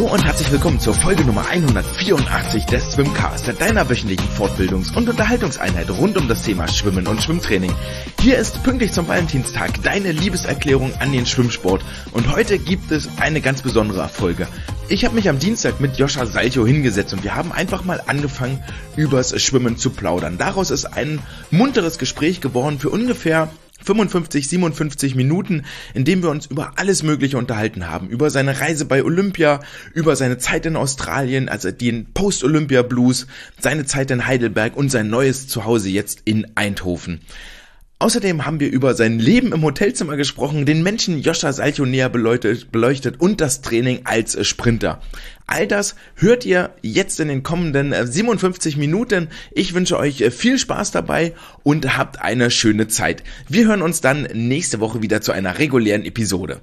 Hallo und herzlich willkommen zur Folge Nummer 184 des Swimcast, deiner wöchentlichen Fortbildungs- und Unterhaltungseinheit rund um das Thema Schwimmen und Schwimmtraining. Hier ist pünktlich zum Valentinstag deine Liebeserklärung an den Schwimmsport und heute gibt es eine ganz besondere Folge. Ich habe mich am Dienstag mit Joscha Salchow hingesetzt und wir haben einfach mal angefangen, übers Schwimmen zu plaudern. Daraus ist ein munteres Gespräch geworden für ungefähr 55, 57 Minuten, in dem wir uns über alles Mögliche unterhalten haben. Über seine Reise bei Olympia, über seine Zeit in Australien, also den Post-Olympia-Blues, seine Zeit in Heidelberg und sein neues Zuhause jetzt in Eindhoven. Außerdem haben wir über sein Leben im Hotelzimmer gesprochen, den Menschen Joscha Salchow näher beleuchtet und das Training als Sprinter. All das hört ihr jetzt in den kommenden 57 Minuten. Ich wünsche euch viel Spaß dabei und habt eine schöne Zeit. Wir hören uns dann nächste Woche wieder zu einer regulären Episode.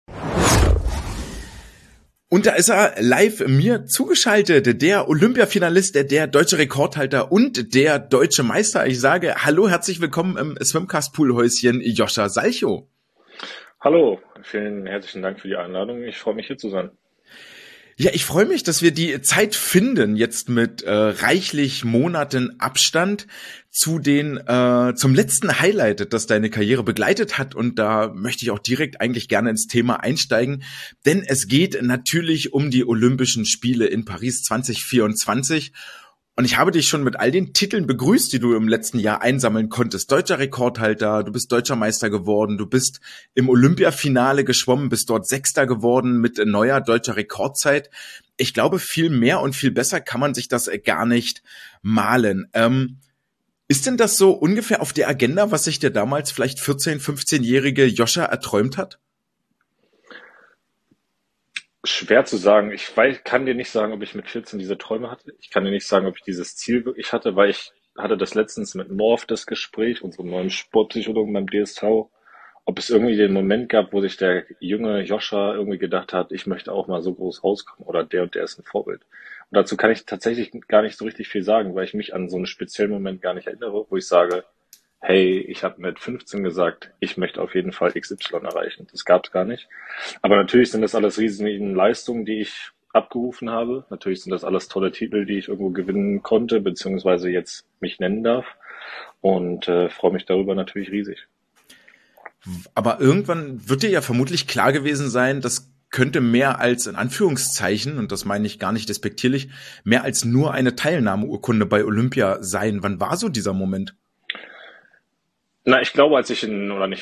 Und da ist er live mir zugeschaltet, der Olympiafinalist, der deutsche Rekordhalter und der deutsche Meister. Ich sage hallo, herzlich willkommen im Swimcast-Poolhäuschen, Joscha Salchow. Hallo, vielen herzlichen Dank für die Einladung. Ich freue mich, hier zu sein. Ja, ich freue mich, dass wir die Zeit finden, jetzt mit reichlich Monaten Abstand zum letzten Highlight, das deine Karriere begleitet hat. Und da möchte ich auch direkt eigentlich gerne ins Thema einsteigen, denn es geht natürlich um die Olympischen Spiele in Paris 2024. Und ich habe dich schon mit all den Titeln begrüßt, die du im letzten Jahr einsammeln konntest. Deutscher Rekordhalter, du bist deutscher Meister geworden, du bist im Olympiafinale geschwommen, bist dort Sechster geworden mit neuer deutscher Rekordzeit. Ich glaube, viel mehr und viel besser kann man sich das gar nicht malen. Ist denn das so ungefähr auf der Agenda, was sich der damals vielleicht 14-, 15-jährige Joscha erträumt hat? Schwer zu sagen. Kann dir nicht sagen, ob ich mit 14 diese Träume hatte. Ich kann dir nicht sagen, ob ich dieses Ziel wirklich hatte, weil ich hatte das letztens mit Morph das Gespräch, unserem neuen Sportpsychologen beim DSV, ob es irgendwie den Moment gab, wo sich der junge Joscha irgendwie gedacht hat, ich möchte auch mal so groß rauskommen oder der und der ist ein Vorbild. Und dazu kann ich tatsächlich gar nicht so richtig viel sagen, weil ich mich an so einen speziellen Moment gar nicht erinnere, wo ich sage, hey, ich habe mit 15 gesagt, ich möchte auf jeden Fall XY erreichen. Das gab es gar nicht. Aber natürlich sind das alles riesigen Leistungen, die ich abgerufen habe. Natürlich sind das alles tolle Titel, die ich irgendwo gewinnen konnte, beziehungsweise jetzt mich nennen darf. Und freue mich darüber natürlich riesig. Aber irgendwann wird dir ja vermutlich klar gewesen sein, das könnte mehr als, in Anführungszeichen, und das meine ich gar nicht despektierlich, mehr als nur eine Teilnahmeurkunde bei Olympia sein. Wann war so dieser Moment? Na, ich glaube, als ich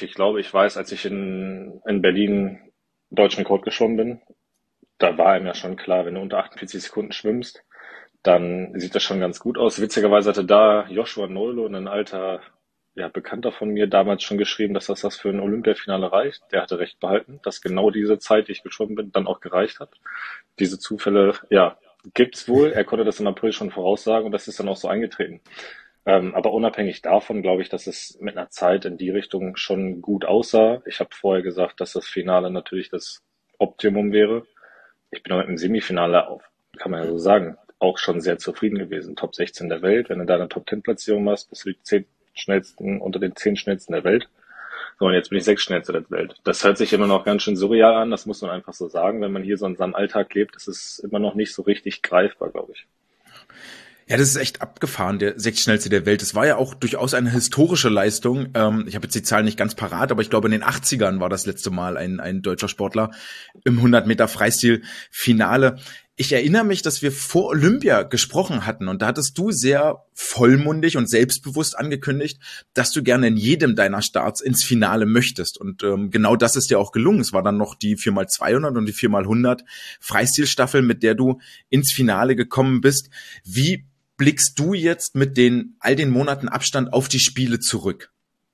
in Berlin deutschen Rekord geschwommen bin, da war einem ja schon klar, wenn du unter 48 Sekunden schwimmst, dann sieht das schon ganz gut aus. Witzigerweise hatte da Joshua Neulo, ein alter Bekannter von mir, damals schon geschrieben, dass das für ein Olympiafinale reicht. Der hatte recht behalten, dass genau diese Zeit, die ich geschwommen bin, dann auch gereicht hat. Diese Zufälle, gibt's wohl. Er konnte das im April schon voraussagen und das ist dann auch so eingetreten. Aber unabhängig davon glaube ich, dass es mit einer Zeit in die Richtung schon gut aussah. Ich habe vorher gesagt, dass das Finale natürlich das Optimum wäre. Ich bin auch mit dem Semifinale kann man ja so sagen, auch schon sehr zufrieden gewesen. Top 16 der Welt. Wenn du da eine Top 10 Platzierung machst, bist du unter den 10 schnellsten der Welt. So, und jetzt bin ich 6 schnellster der Welt. Das hört sich immer noch ganz schön surreal an. Das muss man einfach so sagen. Wenn man hier so in seinem Alltag lebt, ist es immer noch nicht so richtig greifbar, glaube ich. Ja, das ist echt abgefahren, der 6. schnellste der Welt. Das war ja auch durchaus eine historische Leistung. Ich habe jetzt die Zahlen nicht ganz parat, aber ich glaube, in den 80ern war das letzte Mal ein deutscher Sportler im 100 Meter Freistil-Finale. Ich erinnere mich, dass wir vor Olympia gesprochen hatten und da hattest du sehr vollmundig und selbstbewusst angekündigt, dass du gerne in jedem deiner Starts ins Finale möchtest. Und genau das ist dir auch gelungen. Es war dann noch die 4x200 und die 4x100 Freistilstaffel, mit der du ins Finale gekommen bist. Wie blickst du jetzt mit all den Monaten Abstand auf die Spiele zurück?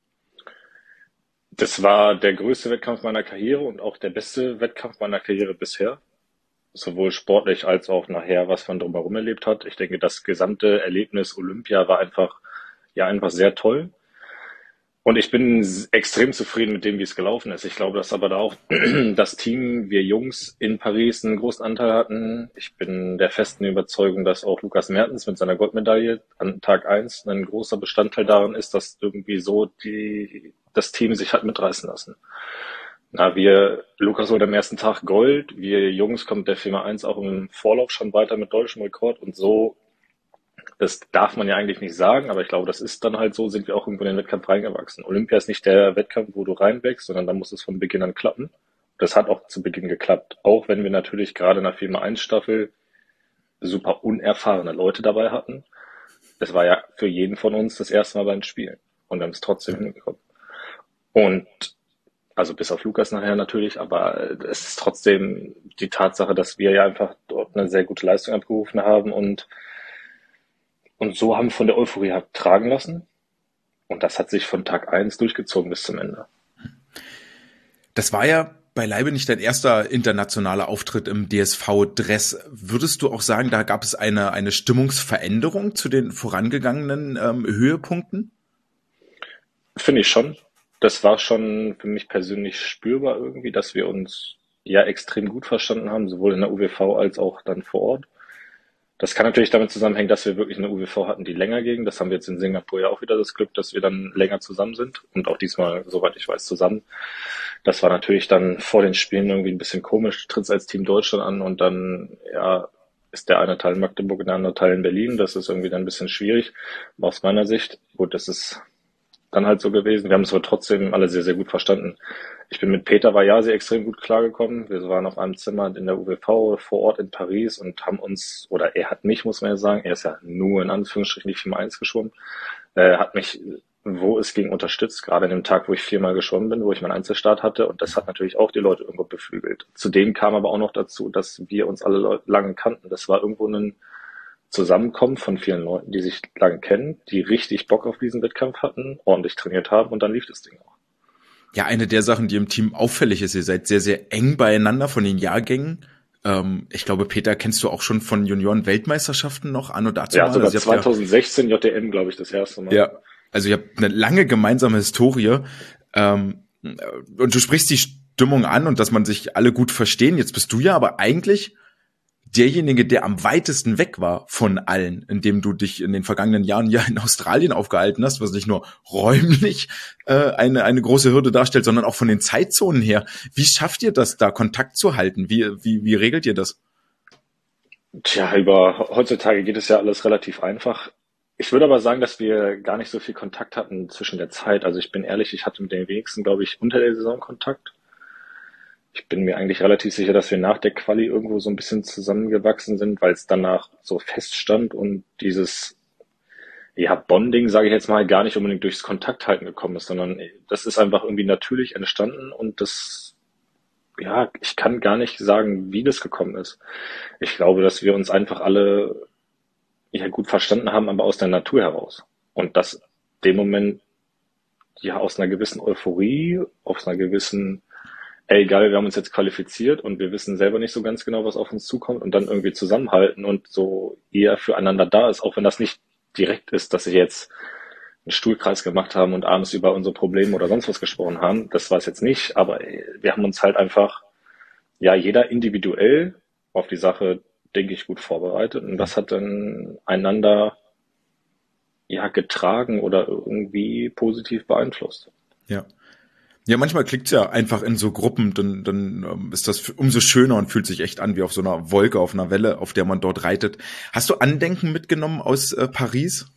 Das war der größte Wettkampf meiner Karriere und auch der beste Wettkampf meiner Karriere bisher. Sowohl sportlich als auch nachher, was man drumherum erlebt hat. Ich denke, das gesamte Erlebnis Olympia war einfach sehr toll. Und ich bin extrem zufrieden mit dem, wie es gelaufen ist. Ich glaube, dass aber da auch das Team, wir Jungs in Paris einen großen Anteil hatten. Ich bin der festen Überzeugung, dass auch Lukas Mertens mit seiner Goldmedaille an Tag 1 ein großer Bestandteil daran ist, dass irgendwie so das Team sich hat mitreißen lassen. Lukas holt am ersten Tag Gold, wir Jungs kommen mit der Firma 1 auch im Vorlauf schon weiter mit deutschem Rekord und so, das darf man ja eigentlich nicht sagen, aber ich glaube, das ist dann halt so, sind wir auch irgendwo in den Wettkampf reingewachsen. Olympia ist nicht der Wettkampf, wo du reinwächst, sondern da muss es von Beginn an klappen. Das hat auch zu Beginn geklappt, auch wenn wir natürlich gerade in der Firma 1 Staffel super unerfahrene Leute dabei hatten. Es war ja für jeden von uns das erste Mal beim Spielen und wir haben es trotzdem hinbekommen. Und also bis auf Lukas nachher natürlich, aber es ist trotzdem die Tatsache, dass wir ja einfach dort eine sehr gute Leistung abgerufen haben und so haben wir von der Euphorie halt tragen lassen. Und das hat sich von Tag 1 durchgezogen bis zum Ende. Das war ja beileibe nicht dein erster internationaler Auftritt im DSV-Dress. Würdest du auch sagen, da gab es eine Stimmungsveränderung zu den vorangegangenen Höhepunkten? Finde ich schon. Das war schon für mich persönlich spürbar irgendwie, dass wir uns ja extrem gut verstanden haben, sowohl in der UWV als auch dann vor Ort. Das kann natürlich damit zusammenhängen, dass wir wirklich eine UWV hatten, die länger ging. Das haben wir jetzt in Singapur ja auch wieder das Glück, dass wir dann länger zusammen sind und auch diesmal, soweit ich weiß, zusammen. Das war natürlich dann vor den Spielen irgendwie ein bisschen komisch. Du trittst als Team Deutschland an und dann, ja, ist der eine Teil in Magdeburg und der andere Teil in Berlin. Das ist irgendwie dann ein bisschen schwierig aus meiner Sicht. Gut, das ist dann halt so gewesen. Wir haben es aber trotzdem alle sehr, sehr gut verstanden. Ich bin mit Peter Vajasi extrem gut klargekommen. Wir waren auf einem Zimmer in der UWV vor Ort in Paris und haben uns, oder er hat mich, muss man ja sagen, er ist ja nur in Anführungsstrichen die Firma 1 geschwommen, hat mich, wo es ging, unterstützt, gerade an dem Tag, wo ich 4-mal geschwommen bin, wo ich meinen Einzelstart hatte und das hat natürlich auch die Leute irgendwo beflügelt. Zudem kam aber auch noch dazu, dass wir uns alle lange kannten. Das war irgendwo ein Zusammenkommen von vielen Leuten, die sich lange kennen, die richtig Bock auf diesen Wettkampf hatten, ordentlich trainiert haben und dann lief das Ding auch. Ja, eine der Sachen, die im Team auffällig ist, ihr seid sehr, sehr eng beieinander von den Jahrgängen. Ich glaube, Peter, kennst du auch schon von Junioren-Weltmeisterschaften noch an und dazu Ja, mal? sogar Also 2016 JDM, glaube ich, das erste Mal. Ja, also ihr habt eine lange gemeinsame Historie und du sprichst die Stimmung an und dass man sich alle gut verstehen. Jetzt bist du ja aber eigentlich derjenige, der am weitesten weg war von allen, indem du dich in den vergangenen Jahren ja in Australien aufgehalten hast, was nicht nur räumlich eine große Hürde darstellt, sondern auch von den Zeitzonen her. Wie schafft ihr das, da Kontakt zu halten? Wie regelt ihr das? Tja, heutzutage geht es ja alles relativ einfach. Ich würde aber sagen, dass wir gar nicht so viel Kontakt hatten zwischen der Zeit. Also ich bin ehrlich, ich hatte mit den wenigsten, glaube ich, unter der Saison Kontakt. Ich bin mir eigentlich relativ sicher, dass wir nach der Quali irgendwo so ein bisschen zusammengewachsen sind, weil es danach so feststand und dieses, ja, Bonding, sage ich jetzt mal, gar nicht unbedingt durchs Kontakthalten gekommen ist, sondern das ist einfach irgendwie natürlich entstanden und das, ja, ich kann gar nicht sagen, wie das gekommen ist. Ich glaube, dass wir uns einfach alle ja gut verstanden haben, aber aus der Natur heraus. Und dass dem Moment ja aus einer gewissen Euphorie, aus einer gewissen, ey geil, wir haben uns jetzt qualifiziert und wir wissen selber nicht so ganz genau, was auf uns zukommt und dann irgendwie zusammenhalten und so eher füreinander da ist, auch wenn das nicht direkt ist, dass sie jetzt einen Stuhlkreis gemacht haben und abends über unsere Probleme oder sonst was gesprochen haben. Das war es jetzt nicht, aber wir haben uns halt einfach, ja, jeder individuell auf die Sache, denke ich, gut vorbereitet und das hat dann einander ja getragen oder irgendwie positiv beeinflusst. Ja. Ja, manchmal klickt's ja einfach in so Gruppen, dann ist das umso schöner und fühlt sich echt an wie auf so einer Wolke, auf einer Welle, auf der man dort reitet. Hast du Andenken mitgenommen aus Paris?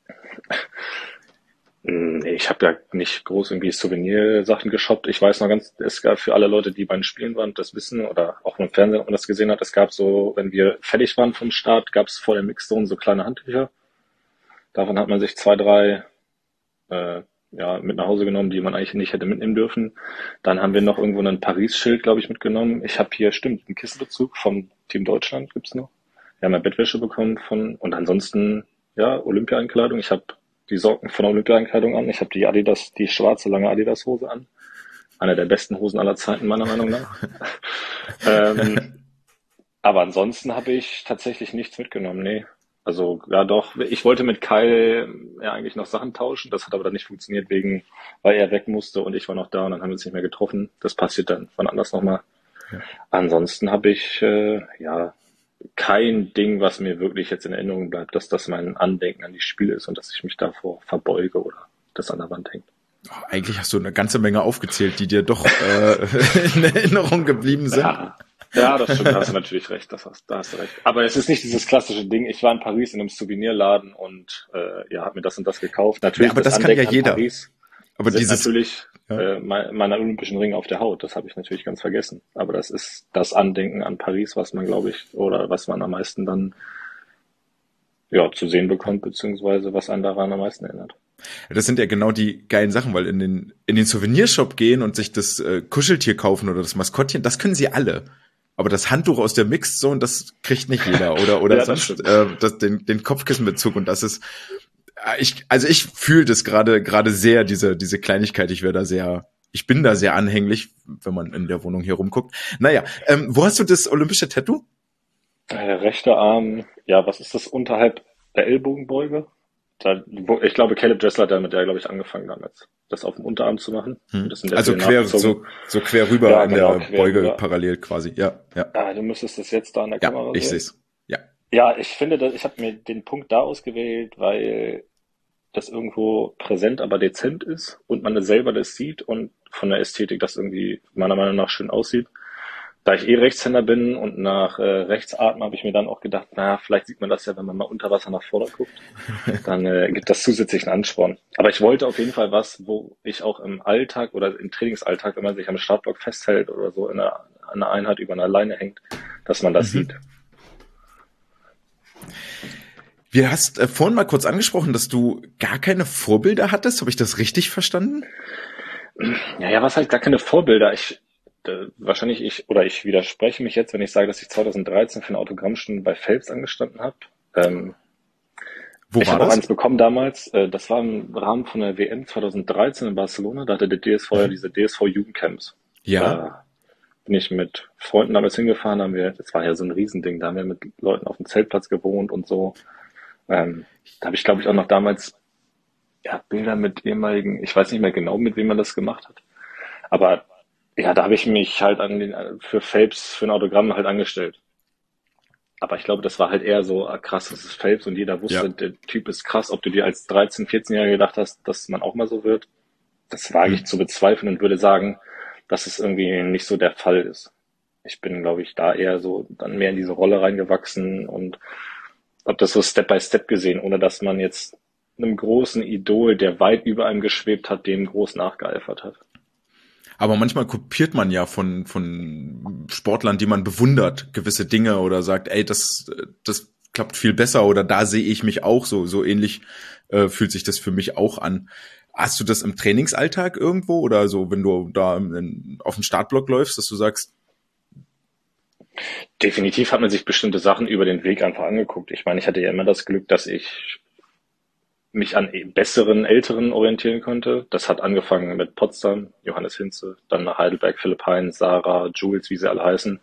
Nee, ich habe ja nicht groß irgendwie Souvenirsachen geshoppt. Ich weiß noch ganz, es gab für alle Leute, die bei den Spielen waren, das wissen oder auch im Fernsehen, ob man das gesehen hat, es gab so, wenn wir fertig waren vom Start, gab es vor der Mixzone so kleine Handtücher. Davon hat man sich 2, 3 ja, mit nach Hause genommen, die man eigentlich nicht hätte mitnehmen dürfen. Dann haben wir noch irgendwo ein Paris-Schild, glaube ich, mitgenommen. Ich habe hier, stimmt, einen Kissenbezug vom Team Deutschland gibt's noch. Wir haben ja Bettwäsche bekommen und ansonsten, ja, Olympia-Einkleidung. Ich habe die Socken von der Olympia-Einkleidung an. Ich habe die Adidas, die schwarze, lange Adidas-Hose an. Eine der besten Hosen aller Zeiten, meiner Meinung nach. Aber ansonsten habe ich tatsächlich nichts mitgenommen, nee. Also, ja doch, ich wollte mit Kai ja eigentlich noch Sachen tauschen, das hat aber dann nicht funktioniert weil er weg musste und ich war noch da und dann haben wir uns nicht mehr getroffen. Das passiert dann von anders nochmal. Ja. Ansonsten habe ich, ja, kein Ding, was mir wirklich jetzt in Erinnerung bleibt, dass das mein Andenken an die Spiele ist und dass ich mich davor verbeuge oder das an der Wand hängt. Eigentlich hast du eine ganze Menge aufgezählt, die dir doch in Erinnerung geblieben sind. Ja, das stimmt, da hast du natürlich recht, da hast du recht. Aber es ist nicht dieses klassische Ding, ich war in Paris in einem Souvenirladen und habe mir das und das gekauft. Natürlich, ja, aber das kann ja jeder. Paris aber sind dieses natürlich meine olympischen Ringe auf der Haut, das habe ich natürlich ganz vergessen. Aber das ist das Andenken an Paris, was man, glaube ich, oder was man am meisten dann zu sehen bekommt, beziehungsweise was einen daran am meisten erinnert. Das sind ja genau die geilen Sachen, weil in den Souvenirshop gehen und sich das Kuscheltier kaufen oder das Maskottchen, das können sie alle. Aber das Handtuch aus der Mixed Zone, das kriegt nicht jeder. Oder Ja, sonst den Kopfkissenbezug. Und das ist, ich fühle das gerade sehr, diese Kleinigkeit. Ich bin da sehr anhänglich, wenn man in der Wohnung hier rumguckt. Naja, wo hast du das olympische Tattoo? Der rechte Arm, was ist das, unterhalb der Ellbogenbeuge? Ich glaube, Caleb Dressler hat damit, glaube ich, angefangen damals, das auf dem Unterarm zu machen. Das sind Also so quer rüber Ja, in genau, der quer Beuge rüber. parallel quasi. Ja. Du müsstest das jetzt da an der Ja, Kamera ich sehen. sehe es. Ja. Ja, ich finde, ich habe mir den Punkt da ausgewählt, weil das irgendwo präsent, aber dezent ist und man selber das sieht und von der Ästhetik das irgendwie meiner Meinung nach schön aussieht. Da ich Rechtshänder bin und nach rechts atme, habe ich mir dann auch gedacht, vielleicht sieht man das ja, wenn man mal unter Wasser nach vorne guckt. Dann gibt das zusätzlichen Ansporn. Aber ich wollte auf jeden Fall was, wo ich auch im Alltag oder im Trainingsalltag, wenn man sich am Startblock festhält oder so an einer Einheit über einer Leine hängt, dass man das sieht. Du hast vorhin mal kurz angesprochen, dass du gar keine Vorbilder hattest. Habe ich das richtig verstanden? Ja, was halt gar keine Vorbilder. Ich widerspreche mich jetzt, wenn ich sage, dass ich 2013 für eine Autogrammstunde bei Phelps angestanden habe. Wo Ich war habe auch das? eins bekommen damals. Das war im Rahmen von der WM 2013 in Barcelona. Da hatte der DSV ja diese DSV-Jugendcamps. Ja. Da bin ich mit Freunden damals hingefahren, das war ja so ein Riesending, da haben wir mit Leuten auf dem Zeltplatz gewohnt und so. Da habe ich, glaube ich, auch noch damals Bilder mit ehemaligen, ich weiß nicht mehr genau, mit wem man das gemacht hat. Aber da habe ich mich halt für Phelps, für ein Autogramm halt angestellt. Aber ich glaube, das war halt eher so, krass, das ist Phelps und jeder wusste, der Typ ist krass. Ob du dir als 13-, 14-Jähriger gedacht hast, dass man auch mal so wird, das wage ich zu bezweifeln und würde sagen, dass es irgendwie nicht so der Fall ist. Ich bin, glaube ich, da eher so dann mehr in diese Rolle reingewachsen und habe das so Step by Step gesehen, ohne dass man jetzt einem großen Idol, der weit über einem geschwebt hat, dem groß nachgeeifert hat. Aber manchmal kopiert man ja von Sportlern, die man bewundert, gewisse Dinge oder sagt, ey, das klappt viel besser oder da sehe ich mich auch so ähnlich fühlt sich das für mich auch an. Hast du das im Trainingsalltag irgendwo oder so, wenn du da auf dem Startblock läufst, dass du sagst? Definitiv hat man sich bestimmte Sachen über den Weg einfach angeguckt. Ich meine, ich hatte ja immer das Glück, dass ich mich an besseren, älteren orientieren konnte. Das hat angefangen mit Potsdam, Johannes Hinze, dann nach Heidelberg, Philipp Hein, Sarah, Jules, wie sie alle heißen.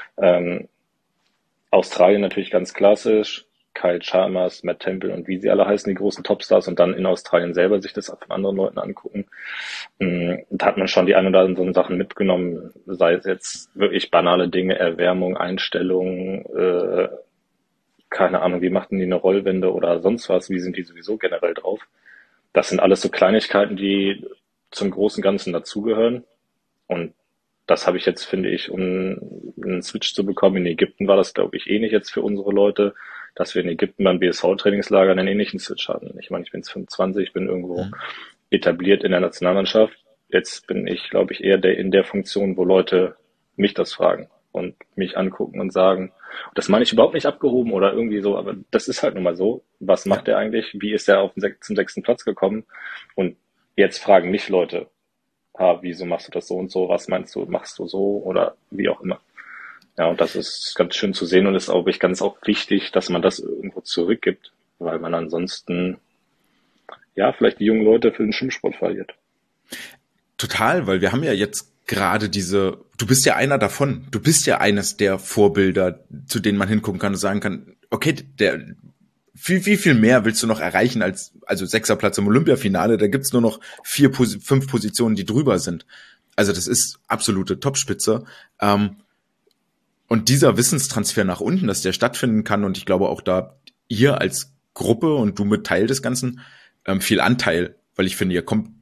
Australien natürlich ganz klassisch, Kyle Chalmers, Matt Temple und wie sie alle heißen, die großen Topstars und dann in Australien selber sich das von anderen Leuten angucken. Da hat man schon die ein oder anderen Sachen mitgenommen, sei es jetzt wirklich banale Dinge, Erwärmung, Einstellung, keine Ahnung, wie machten die eine Rollwende oder sonst was, wie sind die sowieso generell drauf. Das sind alles so Kleinigkeiten, die zum großen Ganzen dazugehören. Und das habe ich jetzt, finde ich, um einen Switch zu bekommen. In Ägypten war das, glaube ich, ähnlich jetzt für unsere Leute, dass wir in Ägypten beim BSV-Trainingslager einen ähnlichen Switch hatten. Ich meine, ich bin jetzt 25, ich bin irgendwo etabliert in der Nationalmannschaft. Jetzt bin ich, glaube ich, eher in der Funktion, wo Leute mich das fragen und mich angucken und sagen, das meine ich überhaupt nicht abgehoben oder irgendwie so, aber das ist halt nun mal so. Was macht der eigentlich? Wie ist er zum 6. Platz gekommen? Und jetzt fragen mich Leute, wieso machst du das so und so? Was meinst du, machst du so oder wie auch immer? Ja, und das ist ganz schön zu sehen und ist, glaube ich, ganz auch wichtig, dass man das irgendwo zurückgibt, weil man ansonsten, vielleicht die jungen Leute für den Schwimmsport verliert. Total, weil wir haben ja jetzt gerade du bist ja einer davon, du bist ja eines der Vorbilder, zu denen man hingucken kann und sagen kann, okay, viel mehr willst du noch erreichen also 6. Platz im Olympiafinale, da gibt's nur noch 5 Positionen, die drüber sind. Also das ist absolute Topspitze. Und dieser Wissenstransfer nach unten, dass der stattfinden kann und ich glaube auch da ihr als Gruppe und du mit Teil des Ganzen viel Anteil, weil ich finde, ihr kommt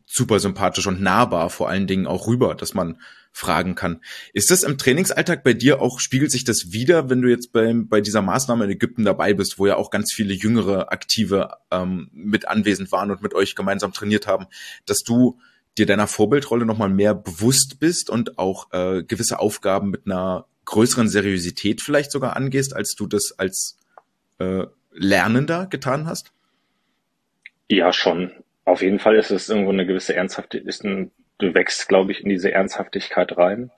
super sympathisch und nahbar vor allen Dingen auch rüber, dass man fragen kann. Ist das im Trainingsalltag bei dir auch, spiegelt sich das wieder, wenn du jetzt bei dieser Maßnahme in Ägypten dabei bist, wo ja auch ganz viele jüngere Aktive mit anwesend waren und mit euch gemeinsam trainiert haben, dass du dir deiner Vorbildrolle nochmal mehr bewusst bist und auch gewisse Aufgaben mit einer größeren Seriosität vielleicht sogar angehst, als du das als Lernender getan hast? Ja, schon. Auf jeden Fall ist es irgendwo eine gewisse Ernsthaftigkeit. Du wächst, glaube ich, in diese Ernsthaftigkeit rein.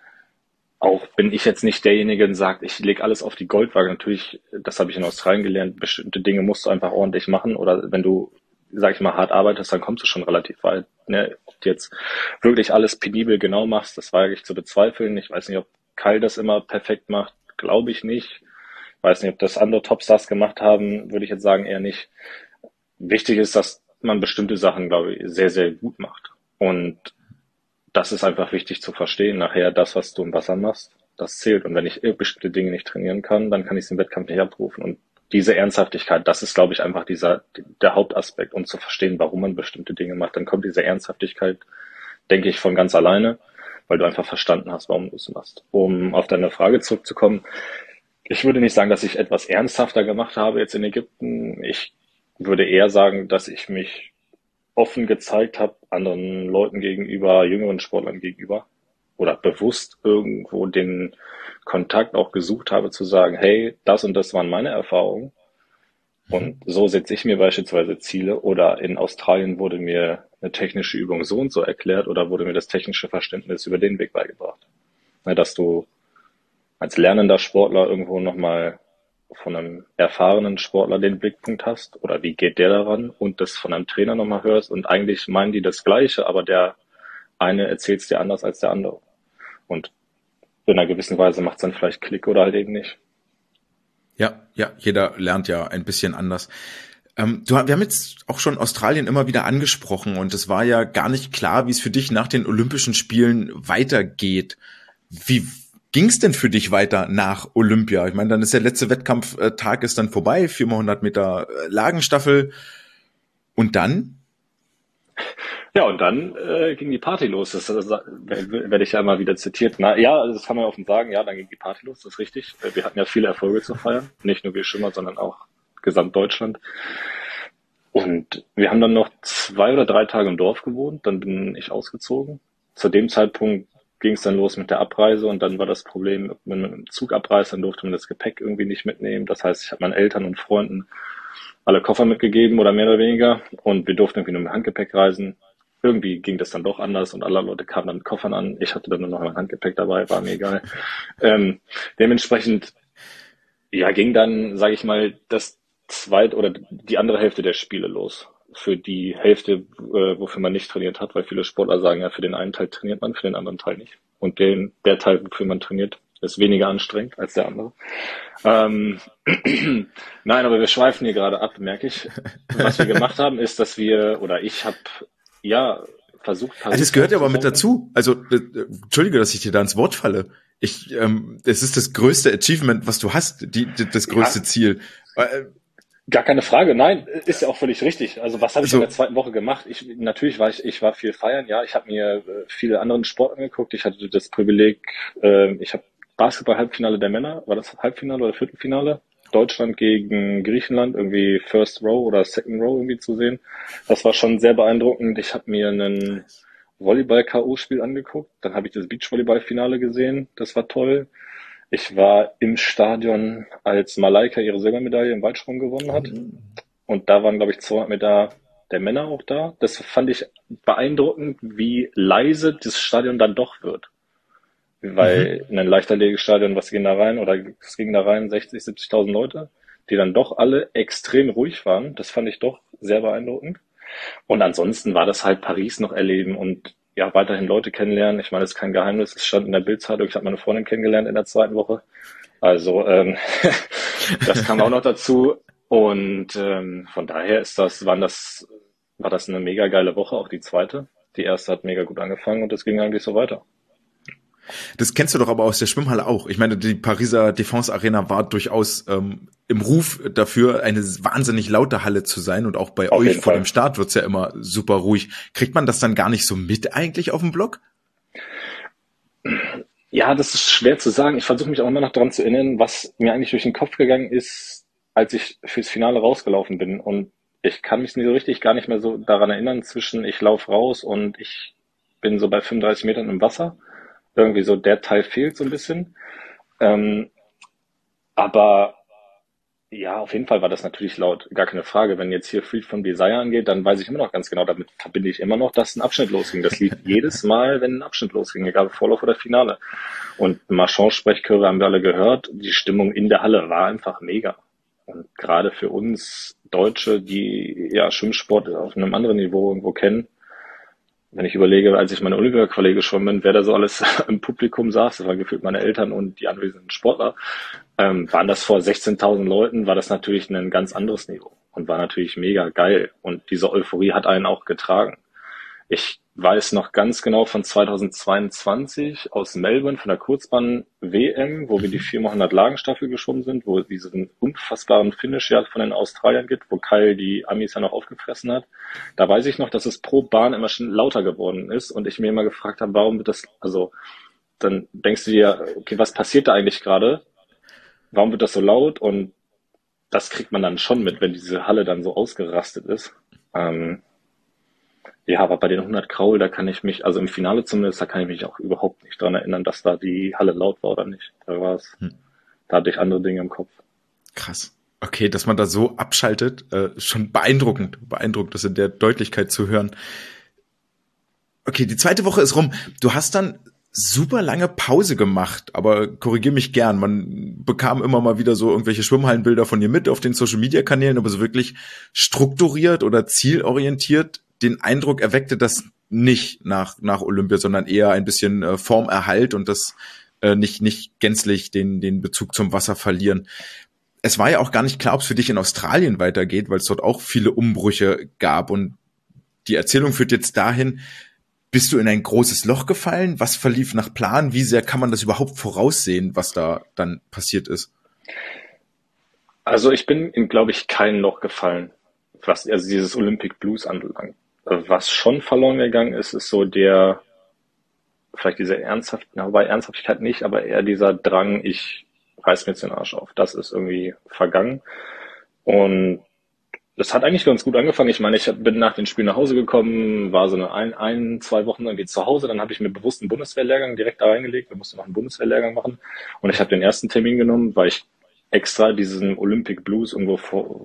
Auch bin ich jetzt nicht derjenige, der sagt, ich lege alles auf die Goldwaage. Natürlich, das habe ich in Australien gelernt, bestimmte Dinge musst du einfach ordentlich machen. Oder wenn du, sag ich mal, hart arbeitest, dann kommst du schon relativ weit. Ne? Ob du jetzt wirklich alles penibel genau machst, das wage ich zu bezweifeln. Ich weiß nicht, ob Kyle das immer perfekt macht. Glaube ich nicht. Ich weiß nicht, ob das andere Topstars gemacht haben, würde ich jetzt sagen, eher nicht. Wichtig ist, dass man bestimmte Sachen, glaube ich, sehr, sehr gut macht. Und das ist einfach wichtig zu verstehen. Nachher das, was du im Wasser machst, das zählt. Und wenn ich bestimmte Dinge nicht trainieren kann, dann kann ich es im Wettkampf nicht abrufen. Und diese Ernsthaftigkeit, das ist, glaube ich, einfach der Hauptaspekt, um zu verstehen, warum man bestimmte Dinge macht. Dann kommt diese Ernsthaftigkeit, denke ich, von ganz alleine, weil du einfach verstanden hast, warum du es machst. Um auf deine Frage zurückzukommen, ich würde nicht sagen, dass ich etwas ernsthafter gemacht habe jetzt in Ägypten. Ich würde eher sagen, dass ich mich offen gezeigt habe, anderen Leuten gegenüber, jüngeren Sportlern gegenüber oder bewusst irgendwo den Kontakt auch gesucht habe, zu sagen, hey, das und das waren meine Erfahrungen und so setze ich mir beispielsweise Ziele, oder in Australien wurde mir eine technische Übung so und so erklärt oder wurde mir das technische Verständnis über den Weg beigebracht. Ja, dass du als lernender Sportler irgendwo nochmal von einem erfahrenen Sportler den Blickpunkt hast oder wie geht der daran und das von einem Trainer nochmal hörst und eigentlich meinen die das Gleiche, aber der eine erzählt es dir anders als der andere. Und in einer gewissen Weise macht es dann vielleicht Klick oder halt eben nicht. Ja, jeder lernt ja ein bisschen anders. Wir haben jetzt auch schon Australien immer wieder angesprochen und es war ja gar nicht klar, wie es für dich nach den Olympischen Spielen weitergeht. Wie ging's denn für dich weiter nach Olympia? Ich meine, dann ist der letzte Wettkampftag ist dann vorbei, 4x100 Meter Lagenstaffel. Und dann? Ja, und dann ging die Party los. Das werde ich ja immer wieder zitiert. Na ja, das kann man offen sagen. Ja, dann ging die Party los, das ist richtig. Wir hatten ja viele Erfolge zu feiern. Nicht nur wir Schwimmer, sondern auch Gesamtdeutschland. Und wir haben dann noch 2 oder 3 Tage im Dorf gewohnt. Dann bin ich ausgezogen. Zu dem Zeitpunkt ging es dann los mit der Abreise und dann war das Problem, wenn man mit dem Zug abreist, dann durfte man das Gepäck irgendwie nicht mitnehmen. Das heißt, ich habe meinen Eltern und Freunden alle Koffer mitgegeben oder mehr oder weniger und wir durften irgendwie nur mit Handgepäck reisen. Irgendwie ging das dann doch anders und alle Leute kamen dann mit Koffern an. Ich hatte dann nur noch mein Handgepäck dabei, war mir egal. Dementsprechend, ja, ging dann, sage ich mal, das zweite oder die andere Hälfte der Spiele los. Für die Hälfte, wofür man nicht trainiert hat, weil viele Sportler sagen, ja, für den einen Teil trainiert man, für den anderen Teil nicht. Und der Teil, wofür man trainiert, ist weniger anstrengend als der andere. Nein, aber wir schweifen hier gerade ab, merke ich. Was wir gemacht haben, ist, dass ich habe, ja, versucht. Also das gehört ja aber mit dazu. Also, entschuldige, dass ich dir da ins Wort falle. Es ist das größte Achievement, was du hast, das größte Ziel. Gar keine Frage, nein, ist ja auch völlig richtig. Also was habe ich in der zweiten Woche gemacht? Natürlich war viel feiern, ja. Ich habe mir viele anderen Sport angeguckt. Ich hatte das Privileg, ich habe Basketball-Halbfinale der Männer, war das Halbfinale oder Viertelfinale? Deutschland gegen Griechenland, irgendwie First Row oder Second Row irgendwie zu sehen. Das war schon sehr beeindruckend. Ich habe mir einen Volleyball-K.O.-Spiel angeguckt. Dann habe ich das Beachvolleyball-Finale gesehen. Das war toll. Ich war im Stadion, als Malaika ihre Silbermedaille im Weitsprung gewonnen hat. Und da waren, glaube ich, 200 Meter der Männer auch da. Das fand ich beeindruckend, wie leise das Stadion dann doch wird. Weil in ein Leichtathletikstadion, was ging da rein? Oder es ging da rein 60, 70.000 Leute, die dann doch alle extrem ruhig waren. Das fand ich doch sehr beeindruckend. Und ansonsten war das halt Paris noch erleben und ja, weiterhin Leute kennenlernen. Ich meine, das ist kein Geheimnis. Es stand in der Bildzeitung. Ich habe meine Freundin kennengelernt in der zweiten Woche. Also das kam auch noch dazu. Und von daher war das eine mega geile Woche, auch die zweite. Die erste hat mega gut angefangen und es ging eigentlich so weiter. Das kennst du doch aber aus der Schwimmhalle auch. Ich meine, die Pariser Défense Arena war durchaus im Ruf dafür, eine wahnsinnig laute Halle zu sein. Und auch bei Auf euch jeden vor Fall. dem Start wird's ja immer super ruhig. Kriegt man das dann gar nicht so mit eigentlich auf dem Block? Ja, das ist schwer zu sagen. Ich versuche mich auch immer noch daran zu erinnern, was mir eigentlich durch den Kopf gegangen ist, als ich fürs Finale rausgelaufen bin. Und ich kann mich so richtig gar nicht mehr so daran erinnern, zwischen ich laufe raus und ich bin so bei 35 Metern im Wasser. Irgendwie so der Teil fehlt so ein bisschen. Ähm, aber ja, auf jeden Fall war das natürlich laut, gar keine Frage. Wenn jetzt hier Freed from Desire angeht, dann weiß ich immer noch ganz genau, damit verbinde ich immer noch, dass ein Abschnitt losging. Das lief jedes Mal, wenn ein Abschnitt losging, egal ob Vorlauf oder Finale. Und Marchand-Sprechchöre haben wir alle gehört. Die Stimmung in der Halle war einfach mega. Und gerade für uns Deutsche, die ja Schwimmsport auf einem anderen Niveau irgendwo kennen, wenn ich überlege, als ich meine Olympia-Quali geschwommen bin, wer da so alles im Publikum saß, das waren gefühlt meine Eltern und die anwesenden Sportler, waren das vor 16.000 Leuten, war das natürlich ein ganz anderes Niveau und war natürlich mega geil. Und diese Euphorie hat einen auch getragen. Ich weiß noch ganz genau von 2022 aus Melbourne von der Kurzbahn-WM, wo wir die 4x100 Lagenstaffel geschwommen sind, wo es diesen unfassbaren Finish ja von den Australiern gibt, wo Kyle die Amis ja noch aufgefressen hat. Da weiß ich noch, dass es pro Bahn immer schon lauter geworden ist und ich mir immer gefragt habe, warum wird das, also dann denkst du dir, okay, was passiert da eigentlich gerade? Warum wird das so laut? Und das kriegt man dann schon mit, wenn diese Halle dann so ausgerastet ist. Ja, aber bei den 100 Kraul, da kann ich mich, also im Finale zumindest, da kann ich mich auch überhaupt nicht dran erinnern, dass da die Halle laut war oder nicht. Da hatte ich andere Dinge im Kopf. Krass. Okay, dass man da so abschaltet, schon beeindruckend, das in der Deutlichkeit zu hören. Okay, die zweite Woche ist rum. Du hast dann super lange Pause gemacht, aber korrigier mich gern. Man bekam immer mal wieder so irgendwelche Schwimmhallenbilder von dir mit auf den Social-Media-Kanälen, aber so wirklich strukturiert oder zielorientiert den Eindruck erweckte das nicht nach Olympia, sondern eher ein bisschen Formerhalt und das nicht gänzlich den Bezug zum Wasser verlieren. Es war ja auch gar nicht klar, ob es für dich in Australien weitergeht, weil es dort auch viele Umbrüche gab und die Erzählung führt jetzt dahin, bist du in ein großes Loch gefallen? Was verlief nach Plan? Wie sehr kann man das überhaupt voraussehen, was da dann passiert ist? Also ich bin in, glaube ich, kein Loch gefallen, was also dieses Olympic Blues anbelangt. Was schon verloren gegangen ist, ist so vielleicht diese wobei Ernsthaftigkeit nicht, aber eher dieser Drang, ich reiß mir jetzt den Arsch auf. Das ist irgendwie vergangen. Und das hat eigentlich ganz gut angefangen. Ich meine, ich bin nach den Spielen nach Hause gekommen, war so zwei Wochen irgendwie zu Hause. Dann habe ich mir bewusst einen Bundeswehrlehrgang direkt da reingelegt. Wir mussten noch einen Bundeswehrlehrgang machen. Und ich habe den ersten Termin genommen, weil ich extra diesen Olympic Blues irgendwo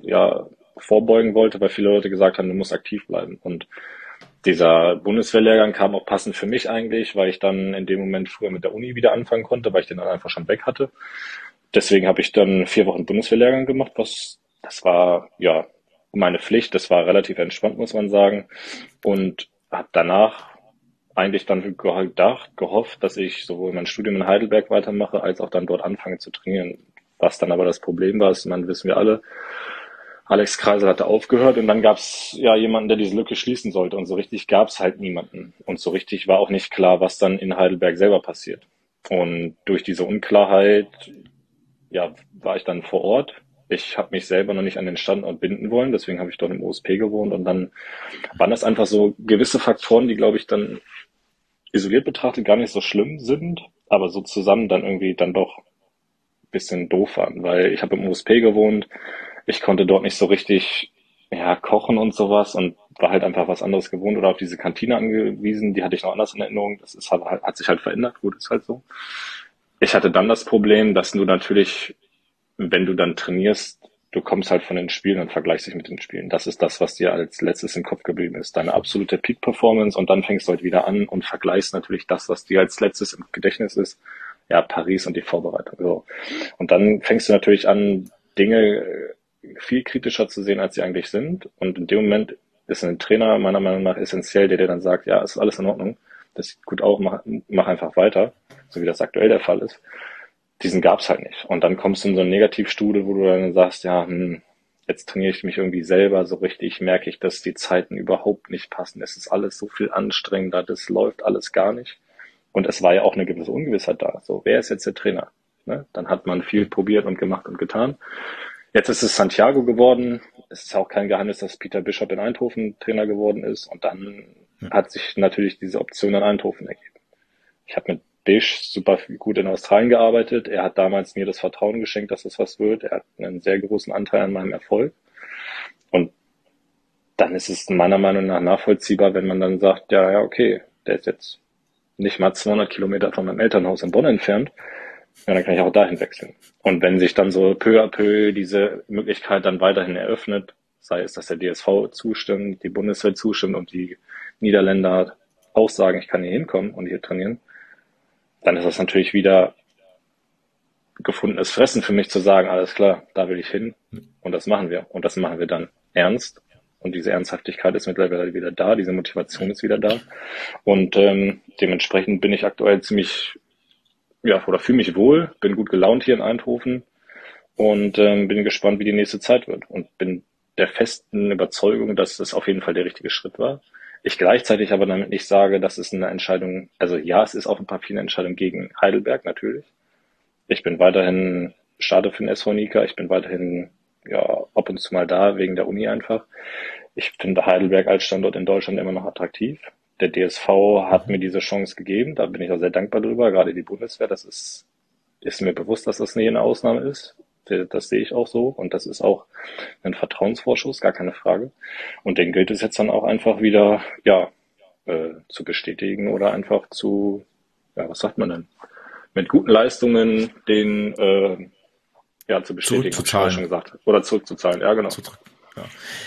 vorbeugen wollte, weil viele Leute gesagt haben, du musst aktiv bleiben. Und dieser Bundeswehrlehrgang kam auch passend für mich eigentlich, weil ich dann in dem Moment früher mit der Uni wieder anfangen konnte, weil ich den dann einfach schon weg hatte. Deswegen habe ich dann 4 Wochen Bundeswehrlehrgang gemacht, das war ja meine Pflicht, das war relativ entspannt, muss man sagen. Und habe danach eigentlich dann gehofft, dass ich sowohl mein Studium in Heidelberg weitermache, als auch dann dort anfange zu trainieren. Was dann aber das Problem war, wissen wir alle, Alex Kreisel hatte aufgehört und dann gab es ja jemanden, der diese Lücke schließen sollte. Und so richtig gab es halt niemanden. Und so richtig war auch nicht klar, was dann in Heidelberg selber passiert. Und durch diese Unklarheit, ja, war ich dann vor Ort. Ich habe mich selber noch nicht an den Standort binden wollen, deswegen habe ich dort im OSP gewohnt. Und dann waren das einfach so gewisse Faktoren, die, glaube ich, dann isoliert betrachtet gar nicht so schlimm sind, aber so zusammen dann irgendwie dann doch ein bisschen doof waren. Weil ich habe im OSP gewohnt, ich konnte dort nicht so richtig kochen und sowas und war halt einfach was anderes gewohnt oder auf diese Kantine angewiesen. Die hatte ich noch anders in Erinnerung. Das hat sich halt verändert. Gut, ist halt so. Ich hatte dann das Problem, dass du natürlich, wenn du dann trainierst, du kommst halt von den Spielen und vergleichst dich mit den Spielen. Das ist das, was dir als letztes im Kopf geblieben ist. Deine absolute Peak-Performance und dann fängst du halt wieder an und vergleichst natürlich das, was dir als letztes im Gedächtnis ist. Ja, Paris und die Vorbereitung. So. Und dann fängst du natürlich an, Dinge viel kritischer zu sehen, als sie eigentlich sind. Und in dem Moment ist ein Trainer meiner Meinung nach essentiell, der dir dann sagt, ja, ist alles in Ordnung, das sieht gut aus, mach einfach weiter, so wie das aktuell der Fall ist. Diesen gab's halt nicht. Und dann kommst du in so eine Negativstude, wo du dann sagst, ja, jetzt trainiere ich mich irgendwie selber so richtig, merke ich, dass die Zeiten überhaupt nicht passen. Es ist alles so viel anstrengender, das läuft alles gar nicht. Und es war ja auch eine gewisse Ungewissheit da. So, wer ist jetzt der Trainer? Ne? Dann hat man viel probiert und gemacht und getan. Jetzt ist es Santiago geworden. Es ist auch kein Geheimnis, dass Peter Bischoff in Eindhoven Trainer geworden ist. Und dann hat sich natürlich diese Option in Eindhoven ergeben. Ich habe mit Bisch super gut in Australien gearbeitet. Er hat damals mir das Vertrauen geschenkt, dass es was wird. Er hat einen sehr großen Anteil an meinem Erfolg. Und dann ist es meiner Meinung nach nachvollziehbar, wenn man dann sagt, ja, okay, der ist jetzt nicht mal 200 Kilometer von meinem Elternhaus in Bonn entfernt. Ja, dann kann ich auch dahin wechseln. Und wenn sich dann so peu à peu diese Möglichkeit dann weiterhin eröffnet, sei es, dass der DSV zustimmt, die Bundeswehr zustimmt und die Niederländer auch sagen, ich kann hier hinkommen und hier trainieren, dann ist das natürlich wieder gefundenes Fressen für mich zu sagen, alles klar, da will ich hin und das machen wir. Und das machen wir dann ernst. Und diese Ernsthaftigkeit ist mittlerweile wieder da, diese Motivation ist wieder da. Und dementsprechend bin ich aktuell oder fühle mich wohl, bin gut gelaunt hier in Eindhoven und bin gespannt, wie die nächste Zeit wird. Und bin der festen Überzeugung, dass das auf jeden Fall der richtige Schritt war. Ich gleichzeitig aber damit nicht sage, dass es eine Entscheidung, also ja, es ist auf dem Papier eine Entscheidung gegen Heidelberg, natürlich. Ich bin weiterhin schade für den SV Nika, ich bin weiterhin ab und zu mal da, wegen der Uni einfach. Ich finde Heidelberg als Standort in Deutschland immer noch attraktiv. Der DSV hat mir diese Chance gegeben, da bin ich auch sehr dankbar drüber, gerade die Bundeswehr, das ist mir bewusst, dass das nie eine Ausnahme ist. Das sehe ich auch so und das ist auch ein Vertrauensvorschuss, gar keine Frage. Und den gilt es jetzt dann auch einfach wieder, zu bestätigen oder einfach was sagt man denn? Mit guten Leistungen den, zu bestätigen, zurückzuzahlen. Schon gesagt. Oder zurückzuzahlen, ja, genau. Ja.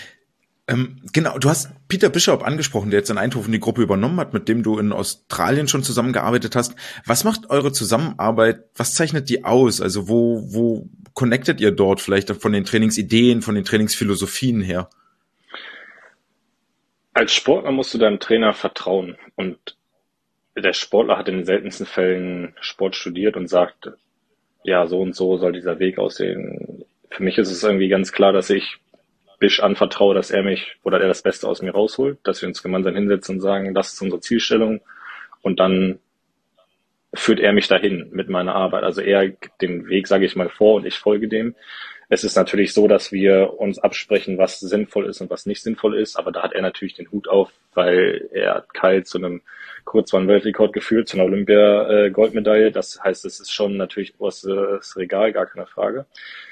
Genau, du hast Peter Bischoff angesprochen, der jetzt in Eindhoven die Gruppe übernommen hat, mit dem du in Australien schon zusammengearbeitet hast. Was macht eure Zusammenarbeit, was zeichnet die aus? Also wo connectet ihr dort vielleicht von den Trainingsideen, von den Trainingsphilosophien her? Als Sportler musst du deinem Trainer vertrauen und der Sportler hat in den seltensten Fällen Sport studiert und sagt, ja, so und so soll dieser Weg aussehen. Für mich ist es irgendwie ganz klar, dass ich Bisch anvertraue, dass er das Beste aus mir rausholt, dass wir uns gemeinsam hinsetzen und sagen, das ist unsere Zielstellung und dann führt er mich dahin mit meiner Arbeit. Also er gibt den Weg, sage ich mal, vor und ich folge dem. Es ist natürlich so, dass wir uns absprechen, was sinnvoll ist und was nicht sinnvoll ist, aber da hat er natürlich den Hut auf, weil er hat Kyle zu einem Kurzbahn-Weltrekord geführt, zu einer Olympia-Goldmedaille. Das heißt, es ist schon natürlich oberstes Regal, gar keine Frage.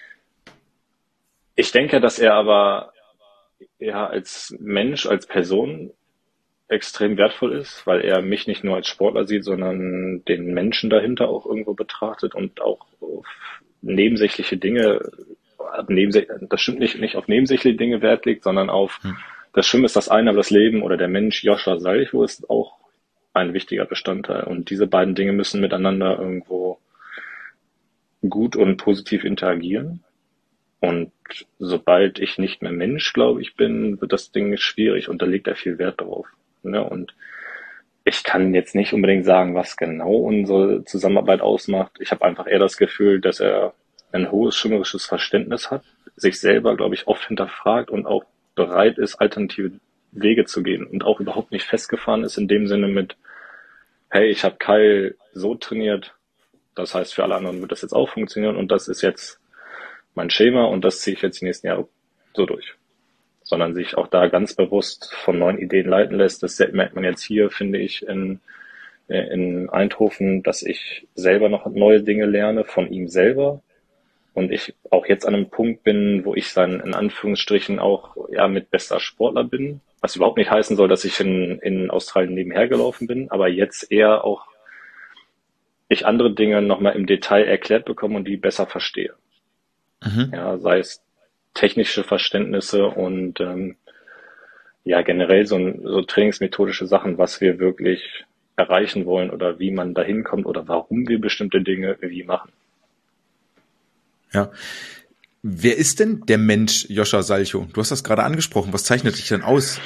Ich denke, dass er aber als Mensch, als Person extrem wertvoll ist, weil er mich nicht nur als Sportler sieht, sondern den Menschen dahinter auch irgendwo betrachtet und auch auf nebensächliche Dinge, das stimmt nicht auf nebensächliche Dinge Wert legt, sondern auf das Schwimmen ist das eine, aber das Leben oder der Mensch Joshua Salcho ist auch ein wichtiger Bestandteil. Und diese beiden Dinge müssen miteinander irgendwo gut und positiv interagieren. Und sobald ich nicht mehr Mensch, glaube ich, bin, wird das Ding schwierig und da legt er viel Wert drauf. Ne? Und ich kann jetzt nicht unbedingt sagen, was genau unsere Zusammenarbeit ausmacht. Ich habe einfach eher das Gefühl, dass er ein hohes schwimmerisches Verständnis hat, sich selber, glaube ich, oft hinterfragt und auch bereit ist, alternative Wege zu gehen und auch überhaupt nicht festgefahren ist in dem Sinne mit, hey, ich habe Kyle so trainiert, das heißt, für alle anderen wird das jetzt auch funktionieren und das ist jetzt mein Schema und das ziehe ich jetzt die nächsten Jahre so durch. Sondern sich auch da ganz bewusst von neuen Ideen leiten lässt. Das merkt man jetzt hier, finde ich, in Eindhoven, dass ich selber noch neue Dinge lerne von ihm selber. Und ich auch jetzt an einem Punkt bin, wo ich dann in Anführungsstrichen auch mit bester Sportler bin. Was überhaupt nicht heißen soll, dass ich in Australien nebenher gelaufen bin, aber jetzt eher auch ich andere Dinge nochmal im Detail erklärt bekomme und die besser verstehe. Ja, sei es technische Verständnisse und generell so trainingsmethodische Sachen, was wir wirklich erreichen wollen oder wie man da hinkommt oder warum wir bestimmte Dinge wie machen. Ja. Wer ist denn der Mensch Joshua Salcho? Du hast das gerade angesprochen. Was zeichnet dich denn aus?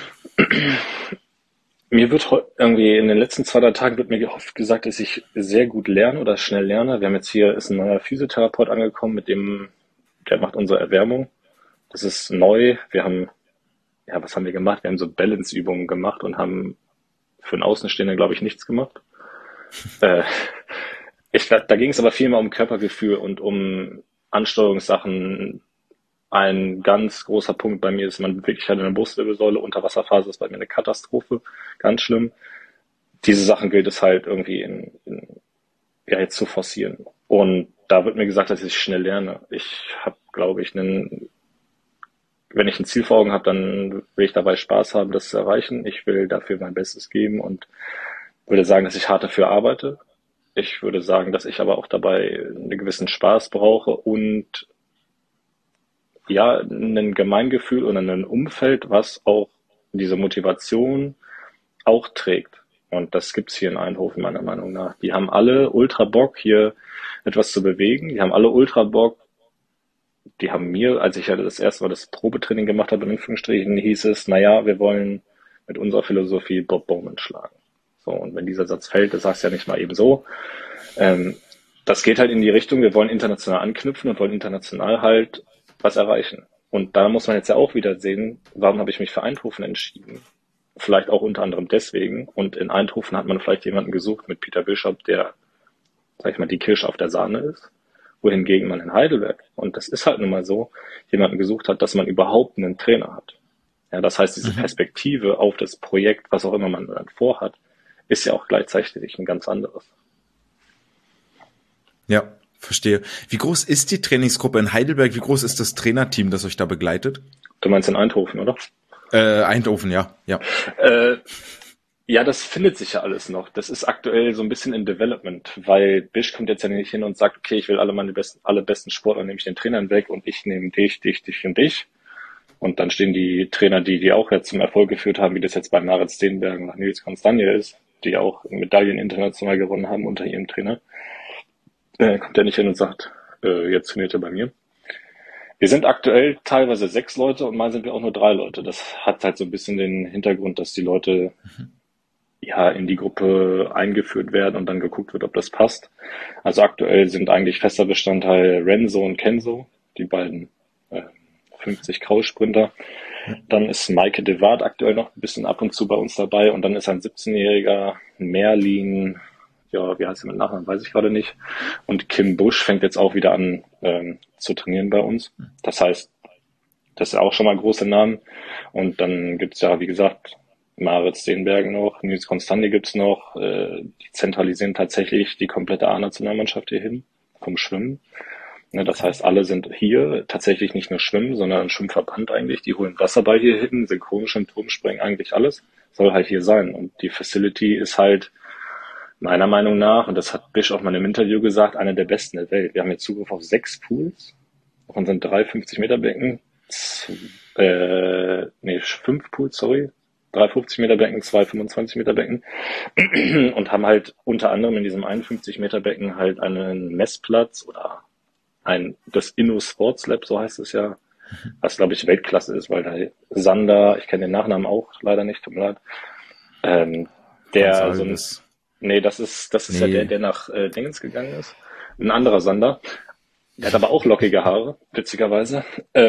Mir wird irgendwie in den letzten 2-3 Tagen wird mir oft gesagt, dass ich sehr gut lerne oder schnell lerne. Wir haben jetzt hier, ist ein neuer Physiotherapeut angekommen, der macht unsere Erwärmung. Das ist neu. Wir haben, was haben wir gemacht? Wir haben so Balance-Übungen gemacht und haben für einen Außenstehenden, glaube ich, nichts gemacht. Äh, da ging es aber viel mehr um Körpergefühl und um Ansteuerungssachen. Ein ganz großer Punkt bei mir ist, man bewegt sich halt in der Brustwirbelsäule, Unterwasserphase ist bei mir eine Katastrophe, ganz schlimm. Diese Sachen gilt es halt irgendwie ja, jetzt zu forcieren. Und da wird mir gesagt, dass ich schnell lerne. Ich habe, glaube ich, wenn ich ein Ziel vor Augen habe, dann will ich dabei Spaß haben, das zu erreichen. Ich will dafür mein Bestes geben und würde sagen, dass ich hart dafür arbeite. Ich würde sagen, dass ich aber auch dabei einen gewissen Spaß brauche und ja, ein Gemeingefühl und ein Umfeld, was auch diese Motivation auch trägt. Und das gibt's hier in Eindhoven meiner Meinung nach. Die haben alle ultra Bock, hier etwas zu bewegen. Die haben alle ultra Bock. Die haben mir, als ich ja das erste Mal das Probetraining gemacht habe, in Anführungsstrichen, hieß es, naja, wir wollen mit unserer Philosophie Bob Bowman schlagen. So, und wenn dieser Satz fällt, das sagst du ja nicht mal eben so. Ähm, Das geht halt in die Richtung, wir wollen international anknüpfen und wollen international halt was erreichen. Und da muss man jetzt ja auch wieder sehen, warum habe ich mich für Eindhoven entschieden? Vielleicht auch unter anderem deswegen. Und in Eindhoven hat man vielleicht jemanden gesucht mit Peter Bishop, der, sag ich mal, die Kirsche auf der Sahne ist, wohingegen man in Heidelberg, und das ist halt nun mal so, jemanden gesucht hat, dass man überhaupt einen Trainer hat. Ja, das heißt, diese Mhm. Perspektive auf das Projekt, was auch immer man dann vorhat, ist ja auch gleichzeitig ein ganz anderes. Ja, verstehe. Wie groß ist die Trainingsgruppe in Heidelberg? Wie groß ist das Trainerteam, das euch da begleitet? Du meinst in Eindhoven, oder? Eindhoven, ja, ja. Äh, ja, das findet sich ja alles noch. Das ist aktuell so ein bisschen in Development, weil Bisch kommt jetzt ja nicht hin und sagt, okay, ich will alle besten Sportler, nehme ich den Trainern weg und ich nehme dich und dich. Und dann stehen die Trainer, die auch jetzt zum Erfolg geführt haben, wie das jetzt bei Marit Steenbergen nach Nils Konstanje ist, die auch Medaillen international gewonnen haben unter ihrem Trainer. Kommt er nicht hin und sagt, jetzt trainiert er bei mir. Wir sind aktuell teilweise 6 Leute und mal sind wir auch nur 3 Leute. Das hat halt so ein bisschen den Hintergrund, dass die Leute ja in die Gruppe eingeführt werden und dann geguckt wird, ob das passt. Also aktuell sind eigentlich fester Bestandteil Renzo und Kenzo, die beiden 50 Kraulsprinter. Dann ist Maike de Waard aktuell noch ein bisschen ab und zu bei uns dabei und dann ist ein 17-jähriger Merlin, ja, wie heißt er mit Nachnamen, weiß ich gerade nicht. Und Kim Busch fängt jetzt auch wieder an zu trainieren bei uns. Das heißt, das ist auch schon mal große Namen. Und dann gibt's ja, wie gesagt, Marit Steenbergen noch, Nils Konstantin gibt's noch. Die zentralisieren tatsächlich die komplette A-Nationalmannschaft hier hin vom Schwimmen. Ne, das heißt, alle sind hier tatsächlich nicht nur Schwimmen, sondern ein Schwimmverband eigentlich. Die holen Wasserball hier hin, synchronischen Turmspringen, eigentlich alles. Soll halt hier sein. Und die Facility ist halt meiner Meinung nach, und das hat Bisch auch mal im Interview gesagt, eine der besten der Welt. Wir haben jetzt Zugriff auf 6 Pools. Davon sind 3 50-Meter-Becken, 5 Pools, sorry. 3 50-Meter-Becken, 2 25-Meter-Becken und haben halt unter anderem in diesem 51-Meter-Becken halt einen Messplatz oder das Inno Sports Lab, so heißt es ja, was glaube ich Weltklasse ist, weil da Sander, ich kenne den Nachnamen auch leider nicht, tut mir leid, der so ein, Gonsalves. nee, das ist ja Nee. der nach Dingens gegangen ist, ein anderer Sander, der hat aber auch lockige Haare, witzigerweise.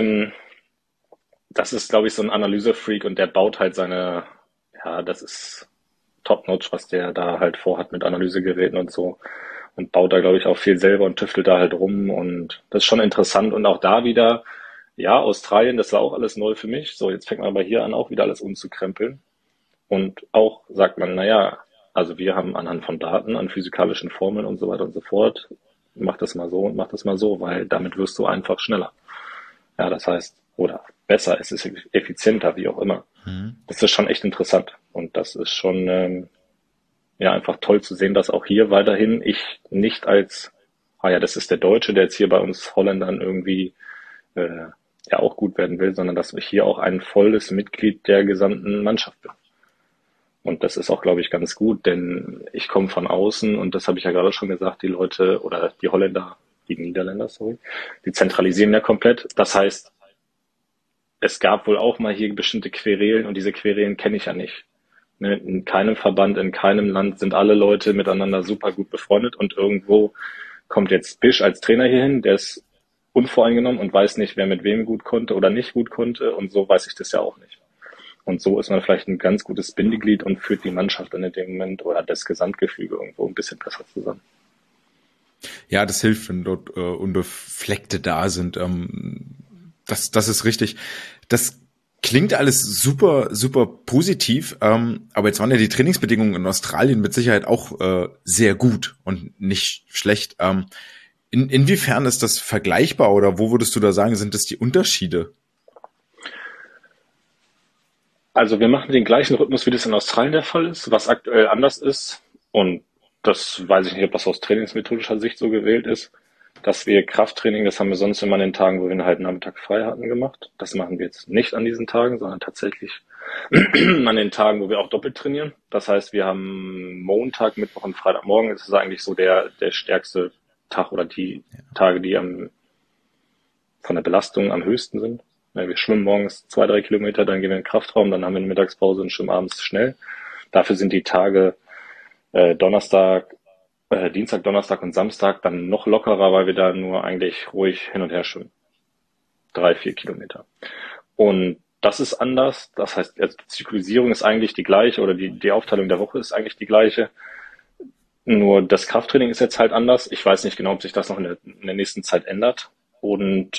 Das ist, glaube ich, so ein Analysefreak und der baut halt ja, das ist top-notch, was der da halt vorhat mit Analysegeräten und so. Und baut da, glaube ich, auch viel selber und tüftelt da halt rum. Und das ist schon interessant. Und auch da wieder, ja, Australien, das war auch alles neu für mich. So, jetzt fängt man aber hier an, auch wieder alles umzukrempeln. Und auch sagt man, naja, also wir haben anhand von Daten, an physikalischen Formeln und so weiter und so fort, mach das mal so und mach das mal so, weil damit wirst du einfach schneller. Ja, das heißt, oder besser, es ist effizienter, wie auch immer. Mhm. Das ist schon echt interessant. Und das ist schon ja einfach toll zu sehen, dass auch hier weiterhin ich nicht als, ah ja, das ist der Deutsche, der jetzt hier bei uns Holländern irgendwie äh, ja auch gut werden will, sondern dass ich hier auch ein volles Mitglied der gesamten Mannschaft bin. Und das ist auch, glaube ich, ganz gut, denn ich komme von außen und das habe ich ja gerade schon gesagt, die Leute oder die Holländer, die Niederländer, sorry, die zentralisieren ja komplett. Das heißt, es gab wohl auch mal hier bestimmte Querelen und diese Querelen kenne ich ja nicht. Ne, in keinem Verband, in keinem Land sind alle Leute miteinander super gut befreundet und irgendwo kommt jetzt Bisch als Trainer hierhin, der ist unvoreingenommen und weiß nicht, wer mit wem gut konnte oder nicht gut konnte und so weiß ich das ja auch nicht. Und so ist man vielleicht ein ganz gutes Bindeglied und führt die Mannschaft dann in dem Moment oder das Gesamtgefüge irgendwo ein bisschen besser zusammen. Ja, das hilft, wenn dort Unbefleckte da sind. Das ist richtig. Das klingt alles super, super positiv, aber jetzt waren ja die Trainingsbedingungen in Australien mit Sicherheit auch sehr gut und nicht schlecht. Inwiefern ist das vergleichbar oder wo würdest du da sagen, sind das die Unterschiede? Also wir machen den gleichen Rhythmus, wie das in Australien der Fall ist, was aktuell anders ist. Und das weiß ich nicht, ob das aus trainingsmethodischer Sicht so gewählt ist, dass wir Krafttraining, das haben wir sonst immer an den Tagen, wo wir einen halben Nachmittag frei hatten, gemacht. Das machen wir jetzt nicht an diesen Tagen, sondern tatsächlich an den Tagen, wo wir auch doppelt trainieren. Das heißt, wir haben Montag, Mittwoch und Freitagmorgen. Das ist eigentlich so der stärkste Tag oder die Tage, die von der Belastung am höchsten sind. Ja, wir schwimmen morgens 2-3 Kilometer, dann gehen wir in den Kraftraum, dann haben wir eine Mittagspause und schwimmen abends schnell. Dafür sind die Tage Dienstag, Donnerstag und Samstag dann noch lockerer, weil wir da nur eigentlich ruhig hin und her schwimmen. 3-4 Kilometer. Und das ist anders. Das heißt, die Zyklisierung ist eigentlich die gleiche oder die Aufteilung der Woche ist eigentlich die gleiche. Nur das Krafttraining ist jetzt halt anders. Ich weiß nicht genau, ob sich das noch in der nächsten Zeit ändert. Und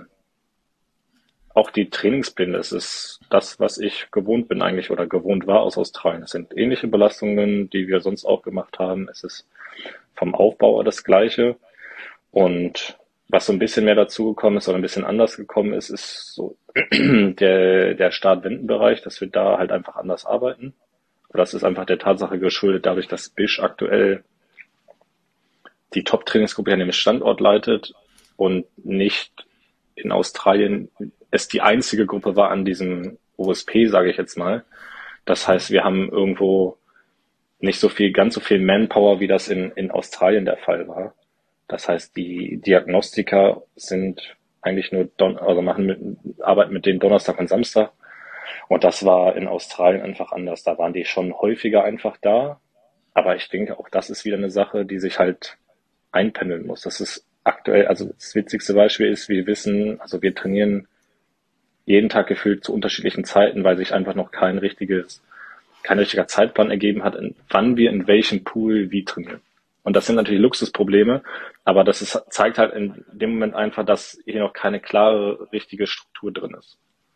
auch die Trainingspläne, das ist das, was ich gewohnt bin eigentlich oder gewohnt war aus Australien. Es sind ähnliche Belastungen, die wir sonst auch gemacht haben. Es ist vom Aufbau das Gleiche. Und was so ein bisschen mehr dazugekommen ist oder ein bisschen anders gekommen ist, ist so der Start-Wenden-Bereich, dass wir da halt einfach anders arbeiten. Das ist einfach der Tatsache geschuldet, dadurch, dass Bisch aktuell die Top-Trainingsgruppe an dem Standort leitet und nicht in Australien es die einzige Gruppe war an diesem OSP, sage ich jetzt mal. Das heißt, wir haben irgendwo nicht ganz so viel Manpower, wie das in Australien der Fall war. Das heißt, die Diagnostiker sind eigentlich nur arbeiten mit denen Donnerstag und Samstag. Und das war in Australien einfach anders. Da waren die schon häufiger einfach da. Aber ich denke, auch das ist wieder eine Sache, die sich halt einpendeln muss. Das ist aktuell, also das witzigste Beispiel ist, wir trainieren jeden Tag gefühlt zu unterschiedlichen Zeiten, weil sich einfach noch kein richtiger Zeitplan ergeben hat, wann wir in welchem Pool wie trainieren. Und das sind natürlich Luxusprobleme, aber zeigt halt in dem Moment einfach, dass hier noch keine klare, richtige Struktur drin ist.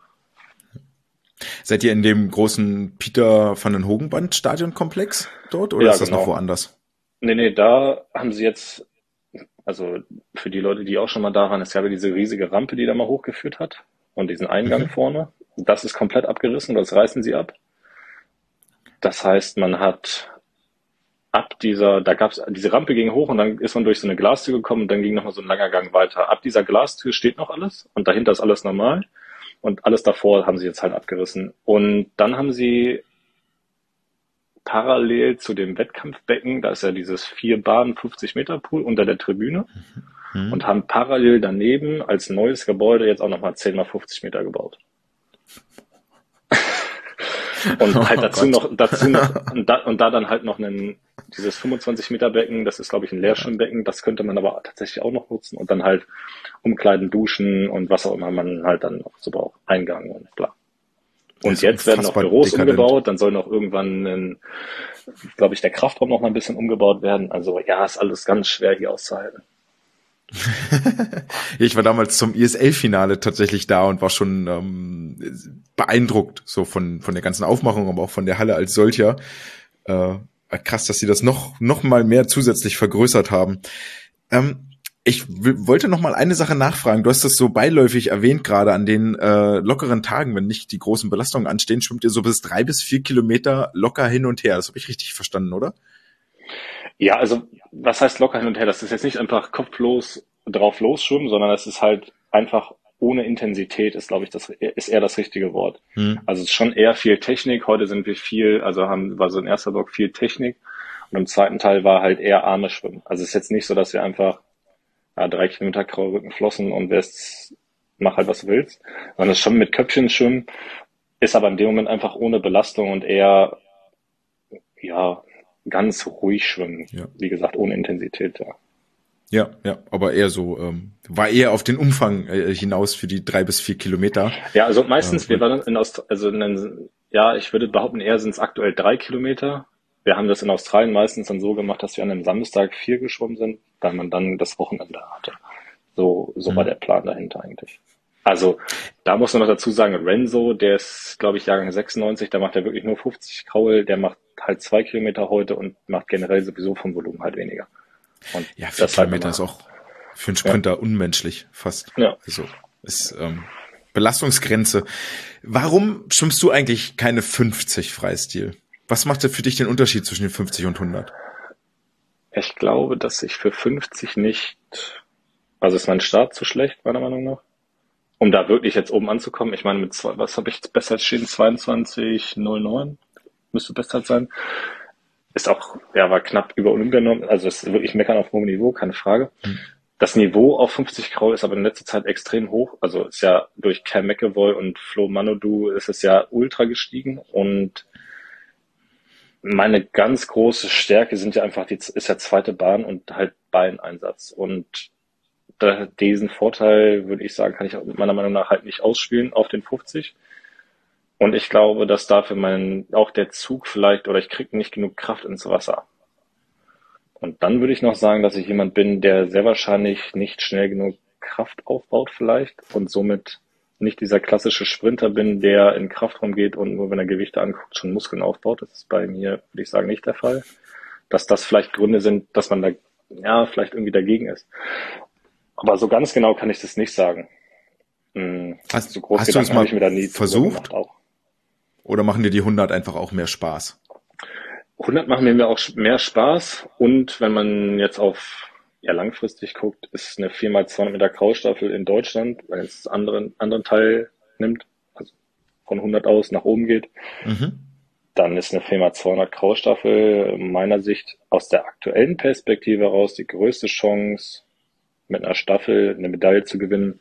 Seid ihr in dem großen Peter van den Hogenband Stadionkomplex dort oder Ja, ist das genau. noch woanders? Nee, da haben sie jetzt, also für die Leute, die auch schon mal da waren, es gab ja diese riesige Rampe, die da mal hochgeführt hat und diesen Eingang vorne. Das ist komplett abgerissen, das reißen sie ab. Das heißt, man hat diese Rampe ging hoch und dann ist man durch so eine Glastür gekommen und dann ging nochmal so ein langer Gang weiter. Ab dieser Glastür steht noch alles und dahinter ist alles normal und alles davor haben sie jetzt halt abgerissen. Und dann haben sie parallel zu dem Wettkampfbecken, da ist ja dieses 4-Bahn 50-Meter-Pool unter der Tribüne und haben parallel daneben als neues Gebäude jetzt auch nochmal 10 mal 50 Meter gebaut. Und halt da dann halt noch dieses 25-Meter-Becken, das ist glaube ich ein Leerschwimmbecken, das könnte man aber tatsächlich auch noch nutzen und dann halt umkleiden, duschen und was auch immer man halt dann noch so braucht, Eingang und bla. Und jetzt werden noch Büros umgebaut, dann soll noch irgendwann, glaube ich, der Kraftraum noch mal ein bisschen umgebaut werden. Also ja, ist alles ganz schwer hier auszuhalten. Ich war damals zum ISL-Finale tatsächlich da und war schon beeindruckt, so von der ganzen Aufmachung, aber auch von der Halle als solcher. Krass, dass sie das noch mal mehr zusätzlich vergrößert haben. Ich wollte noch mal eine Sache nachfragen. Du hast das so beiläufig erwähnt, gerade an den lockeren Tagen, wenn nicht die großen Belastungen anstehen, schwimmt ihr so bis 3 bis 4 Kilometer locker hin und her. Das habe ich richtig verstanden, oder? Ja, also was heißt locker hin und her? Das ist jetzt nicht einfach kopflos drauf losschwimmen, sondern es ist halt einfach ohne Intensität ist, glaube ich, ist eher das richtige Wort. Also es ist schon eher viel Technik. Heute sind wir war so ein erster Block viel Technik und im zweiten Teil war halt eher Arme schwimmen. Also es ist jetzt nicht so, dass wir einfach 3 Kilometer graue Rücken flossen und mach halt, was du willst. Sondern es ist schon mit Köpfchen schwimmen, ist aber in dem Moment einfach ohne Belastung und eher, ja, ganz ruhig schwimmen. Ja. Wie gesagt, ohne Intensität, ja. Ja, aber eher so, war eher auf den Umfang hinaus für die 3 bis 4 Kilometer. Ja, also meistens, wir waren ja, ich würde behaupten, eher sind es aktuell 3 Kilometer. Wir haben das in Australien meistens dann so gemacht, dass wir an einem Samstag 4 geschwommen sind, weil man dann das Wochenende hatte. So war Hm. der Plan dahinter eigentlich. Also, da muss man noch dazu sagen, Renzo, der ist, glaube ich, Jahrgang 96, der macht ja wirklich nur 50 Kraul, der macht halt 2 Kilometer heute und macht generell sowieso vom Volumen halt weniger. Und Ja, 4 Kilometer ist immer, auch für einen ja, Sprinter unmenschlich, fast. ja. Also, ist Belastungsgrenze. Warum schwimmst du eigentlich keine 50 Freistil? Was macht denn für dich den Unterschied zwischen den 50 und 100? Ich glaube, dass ich für 50 nicht, also ist mein Start zu schlecht, meiner Meinung nach. Um da wirklich jetzt oben anzukommen, ich meine, was habe ich jetzt besser stehen? 22,09 müsste besser sein. Ist auch, ja, war knapp über Olympianorm, also ist wirklich meckern auf hohem Niveau, keine Frage. Hm. Das Niveau auf 50 Kraul ist aber in letzter Zeit extrem hoch. Also ist ja durch Cam McEvoy und Flo Manodou ist es ja ultra gestiegen. Und meine ganz große Stärke sind ja einfach ist ja zweite Bahn und halt Beineinsatz. Und diesen Vorteil, würde ich sagen, kann ich meiner Meinung nach halt nicht ausspielen auf den 50. Und ich glaube, dass dafür auch der Zug vielleicht, oder ich kriege nicht genug Kraft ins Wasser. Und dann würde ich noch sagen, dass ich jemand bin, der sehr wahrscheinlich nicht schnell genug Kraft aufbaut vielleicht und somit nicht dieser klassische Sprinter bin, der in den Kraftraum geht und nur wenn er Gewichte anguckt, schon Muskeln aufbaut. Das ist bei mir, würde ich sagen, nicht der Fall. Dass das vielleicht Gründe sind, dass man da, ja, vielleicht irgendwie dagegen ist. Aber so ganz genau kann ich das nicht sagen. So groß Hast du das Gedanken habe mal ich mir da nie drüber versucht? gemacht auch. Oder machen dir die 100 einfach auch mehr Spaß? 100 machen mir auch mehr Spaß und wenn man jetzt auf ja langfristig guckt, ist eine 4x200 Meter Kraulstaffel in Deutschland, wenn es anderen Teil nimmt, also von 100 aus nach oben geht, Mhm. dann ist eine 4x200 Kraulstaffel meiner Sicht aus der aktuellen Perspektive heraus die größte Chance, mit einer Staffel eine Medaille zu gewinnen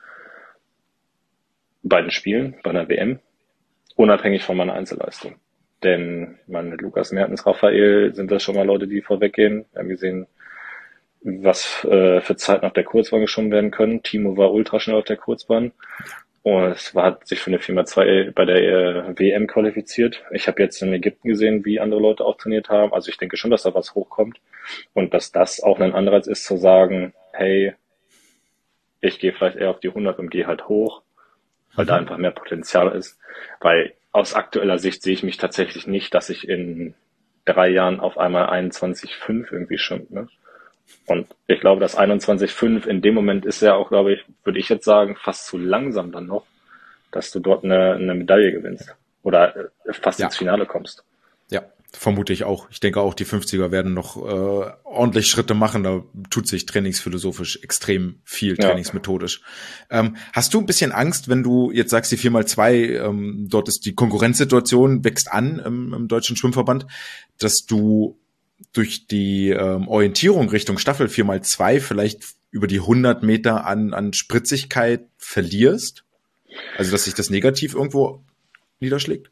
bei den Spielen, bei einer WM, unabhängig von meiner Einzelleistung. Denn meine Lukas Mertens, Raphael sind das schon mal Leute, die vorweggehen. Wir haben gesehen, was für Zeiten auf der Kurzbahn geschwommen werden können. Timo war ultra schnell auf der Kurzbahn und hat sich für eine 4x2 bei der WM qualifiziert. Ich habe jetzt in Ägypten gesehen, wie andere Leute auch trainiert haben. Also ich denke schon, dass da was hochkommt und dass das auch ein Anreiz ist zu sagen, hey, ich gehe vielleicht eher auf die 100 und gehe halt hoch, weil da einfach mehr Potenzial ist. Weil aus aktueller Sicht sehe ich mich tatsächlich nicht, dass ich in 3 Jahren auf einmal 21,5 irgendwie schwimme. Ne? Und ich glaube, das 21,5 in dem Moment ist ja auch, glaube ich, würde ich jetzt sagen, fast zu langsam dann noch, dass du dort eine Medaille gewinnst oder fast Ja. ins Finale kommst. Ja, vermute ich auch. Ich denke auch, die 50er werden noch ordentlich Schritte machen. Da tut sich trainingsphilosophisch extrem viel, Ja. trainingsmethodisch. Hast du ein bisschen Angst, wenn du jetzt sagst, die 4x2, dort ist die Konkurrenzsituation, wächst an im Deutschen Schwimmverband, dass du durch die Orientierung Richtung Staffel 4x2 vielleicht über die 100 Meter an Spritzigkeit verlierst? Also, dass sich das negativ irgendwo niederschlägt?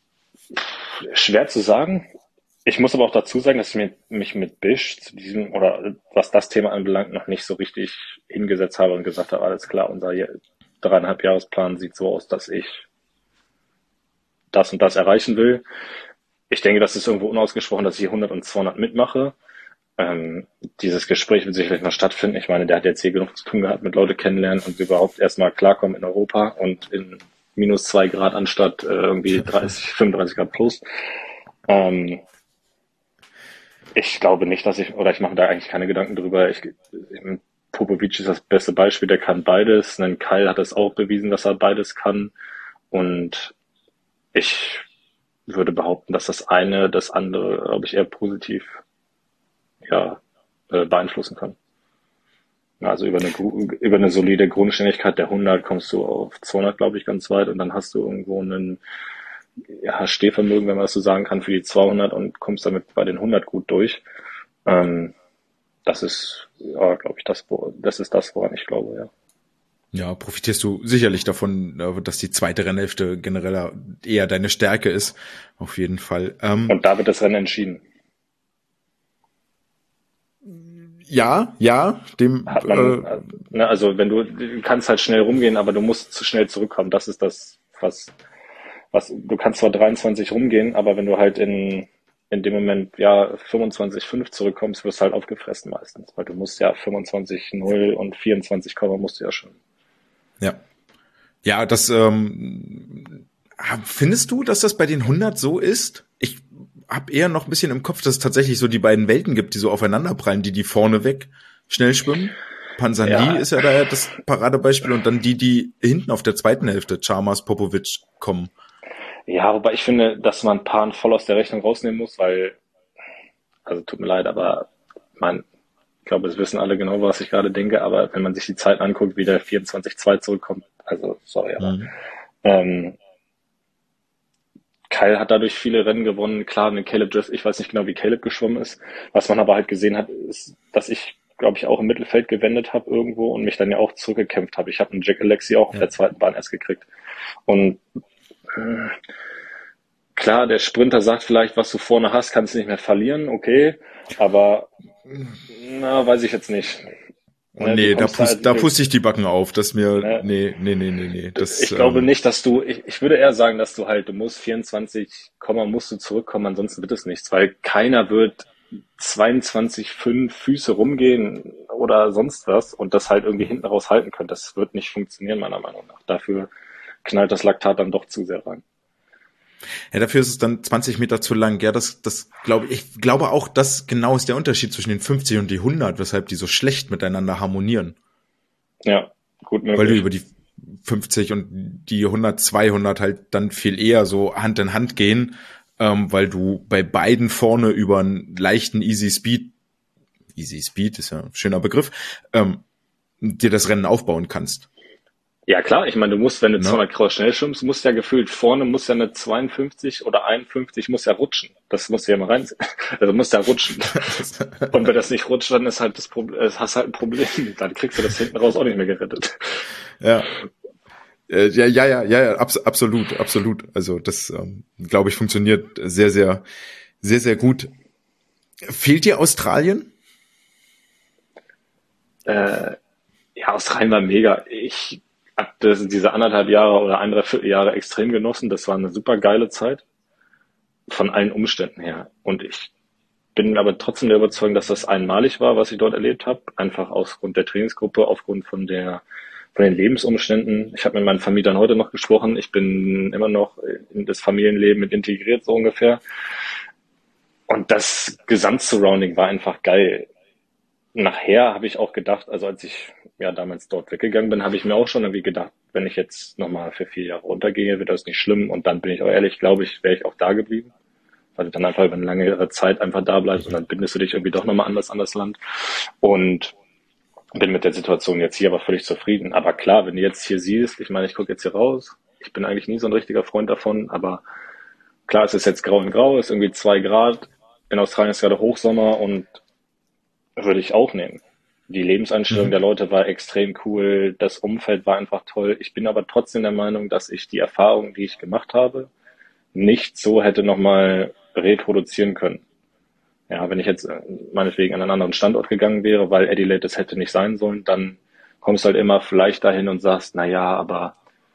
Schwer zu sagen. Ich muss aber auch dazu sagen, dass ich mich mit Bisch zu diesem oder was das Thema anbelangt, noch nicht so richtig hingesetzt habe und gesagt habe, alles klar, unser 3,5 Jahresplan sieht so aus, dass ich das und das erreichen will. Ich denke, das ist irgendwo unausgesprochen, dass ich 100 und 200 mitmache. Dieses Gespräch wird sicherlich noch stattfinden. Ich meine, der hat jetzt hier genug zu tun gehabt mit Leute kennenlernen und überhaupt erstmal klarkommen in Europa und in -2 Grad anstatt irgendwie 30, 35 Grad plus. Ich glaube nicht, ich mache da eigentlich keine Gedanken drüber. Popovic ist das beste Beispiel, der kann beides. Ein Kyle hat es auch bewiesen, dass er beides kann. Und ich würde behaupten, dass das eine das andere, glaube ich, eher positiv beeinflussen kann. Also über eine solide Grundständigkeit der 100 kommst du auf 200, glaube ich, ganz weit und dann hast du irgendwo einen Stehvermögen, wenn man das so sagen kann, für die 200 und kommst damit bei den 100 gut durch. Das ist, glaube ich, das ist das, woran ich glaube, ja. Ja, profitierst du sicherlich davon, dass die zweite Rennhälfte generell eher deine Stärke ist. Auf jeden Fall. Und da wird das Rennen entschieden. Hat man, also du kannst halt schnell rumgehen, aber du musst zu schnell zurückkommen. Das ist das, du kannst zwar 23 rumgehen, aber wenn du halt in dem Moment, 25,5 zurückkommst, wirst du halt aufgefressen meistens, weil du musst ja 25,0 und 24, musst du ja schon. Ja. Ja, findest du, dass das bei den 100 so ist? Ich habe eher noch ein bisschen im Kopf, dass es tatsächlich so die beiden Welten gibt, die so aufeinanderprallen, die vorne weg schnell schwimmen. Panzani ist ja da das Paradebeispiel und dann die hinten auf der zweiten Hälfte, Chalmers, Popovic, kommen. Ja, wobei ich finde, dass man Pan voll aus der Rechnung rausnehmen muss, weil, also tut mir leid, aber ich glaube, es wissen alle genau, was ich gerade denke, aber wenn man sich die Zeit anguckt, wie der 24,2 zurückkommt, also sorry, aber Kyle hat dadurch viele Rennen gewonnen. Klar, mit Caleb Dress, ich weiß nicht genau, wie Caleb geschwommen ist. Was man aber halt gesehen hat, ist, dass ich, glaube ich, auch im Mittelfeld gewendet habe irgendwo und mich dann ja auch zurückgekämpft habe. Ich habe einen Jack Alexi auch auf der zweiten Bahn erst gekriegt. Und klar, der Sprinter sagt vielleicht, was du vorne hast, kannst du nicht mehr verlieren, okay, aber weiß ich jetzt nicht. Oh nee, da puste ich die Backen auf, dass mir, nee. Ich glaube nicht, dass ich würde eher sagen, dass du musst 24, musst du zurückkommen, ansonsten wird es nichts, weil keiner wird 22,5 Füße rumgehen oder sonst was und das halt irgendwie hinten raus halten können. Das wird nicht funktionieren, meiner Meinung nach. Dafür knallt das Laktat dann doch zu sehr rein. Ja, dafür ist es dann 20 Meter zu lang. Ja, das glaube ich. Ich glaube auch, das genau ist der Unterschied zwischen den 50 und die 100, weshalb die so schlecht miteinander harmonieren. Ja, gut möglich. Weil du über die 50 und die 100, 200 halt dann viel eher so Hand in Hand gehen, weil du bei beiden vorne über einen leichten Easy Speed ist ja ein schöner Begriff, dir das Rennen aufbauen kannst. Ja klar, ich meine, du musst, wenn du 200 Kraus schnell schwimmst, musst ja gefühlt vorne, muss ja eine 52 oder 51, muss ja rutschen. Das musst du ja mal rein, also musst ja rutschen. Und wenn das nicht rutscht, dann ist halt das Problem, hast halt ein Problem. Dann kriegst du das hinten raus auch nicht mehr gerettet. Ja. Absolut. Also das, glaube ich, funktioniert sehr, sehr, sehr, sehr gut. Fehlt dir Australien? Australien war mega. Ich habe diese 1,5 Jahre oder 1,25 Jahre extrem genossen. Das war eine super geile Zeit. Von allen Umständen her. Und ich bin aber trotzdem der Überzeugung, dass das einmalig war, was ich dort erlebt habe. Einfach aufgrund der Trainingsgruppe, aufgrund von den Lebensumständen. Ich habe mit meinen Vermietern heute noch gesprochen. Ich bin immer noch in das Familienleben mit integriert, so ungefähr. Und das Gesamtsurrounding war einfach geil. Nachher habe ich auch gedacht, also als ich damals dort weggegangen bin, habe ich mir auch schon irgendwie gedacht, wenn ich jetzt nochmal für 4 Jahre runtergehe, wird das nicht schlimm. Und dann bin ich auch ehrlich, glaube ich, wäre ich auch da geblieben. Weil du dann einfach über eine lange Zeit einfach da bleibst und dann bindest du dich irgendwie doch nochmal anders an das Land. Und bin mit der Situation jetzt hier aber völlig zufrieden. Aber klar, wenn du jetzt hier siehst, ich meine, ich gucke jetzt hier raus, ich bin eigentlich nie so ein richtiger Freund davon, aber klar, es ist jetzt grau in grau, es ist irgendwie 2 Grad. In Australien ist gerade Hochsommer und würde ich auch nehmen. Die Lebenseinstellung der Leute war extrem cool, das Umfeld war einfach toll. Ich bin aber trotzdem der Meinung, dass ich die Erfahrung, die ich gemacht habe, nicht so hätte nochmal reproduzieren können. Ja, wenn ich jetzt meinetwegen an einen anderen Standort gegangen wäre, weil Adelaide das hätte nicht sein sollen, dann kommst du halt immer vielleicht dahin und sagst, aber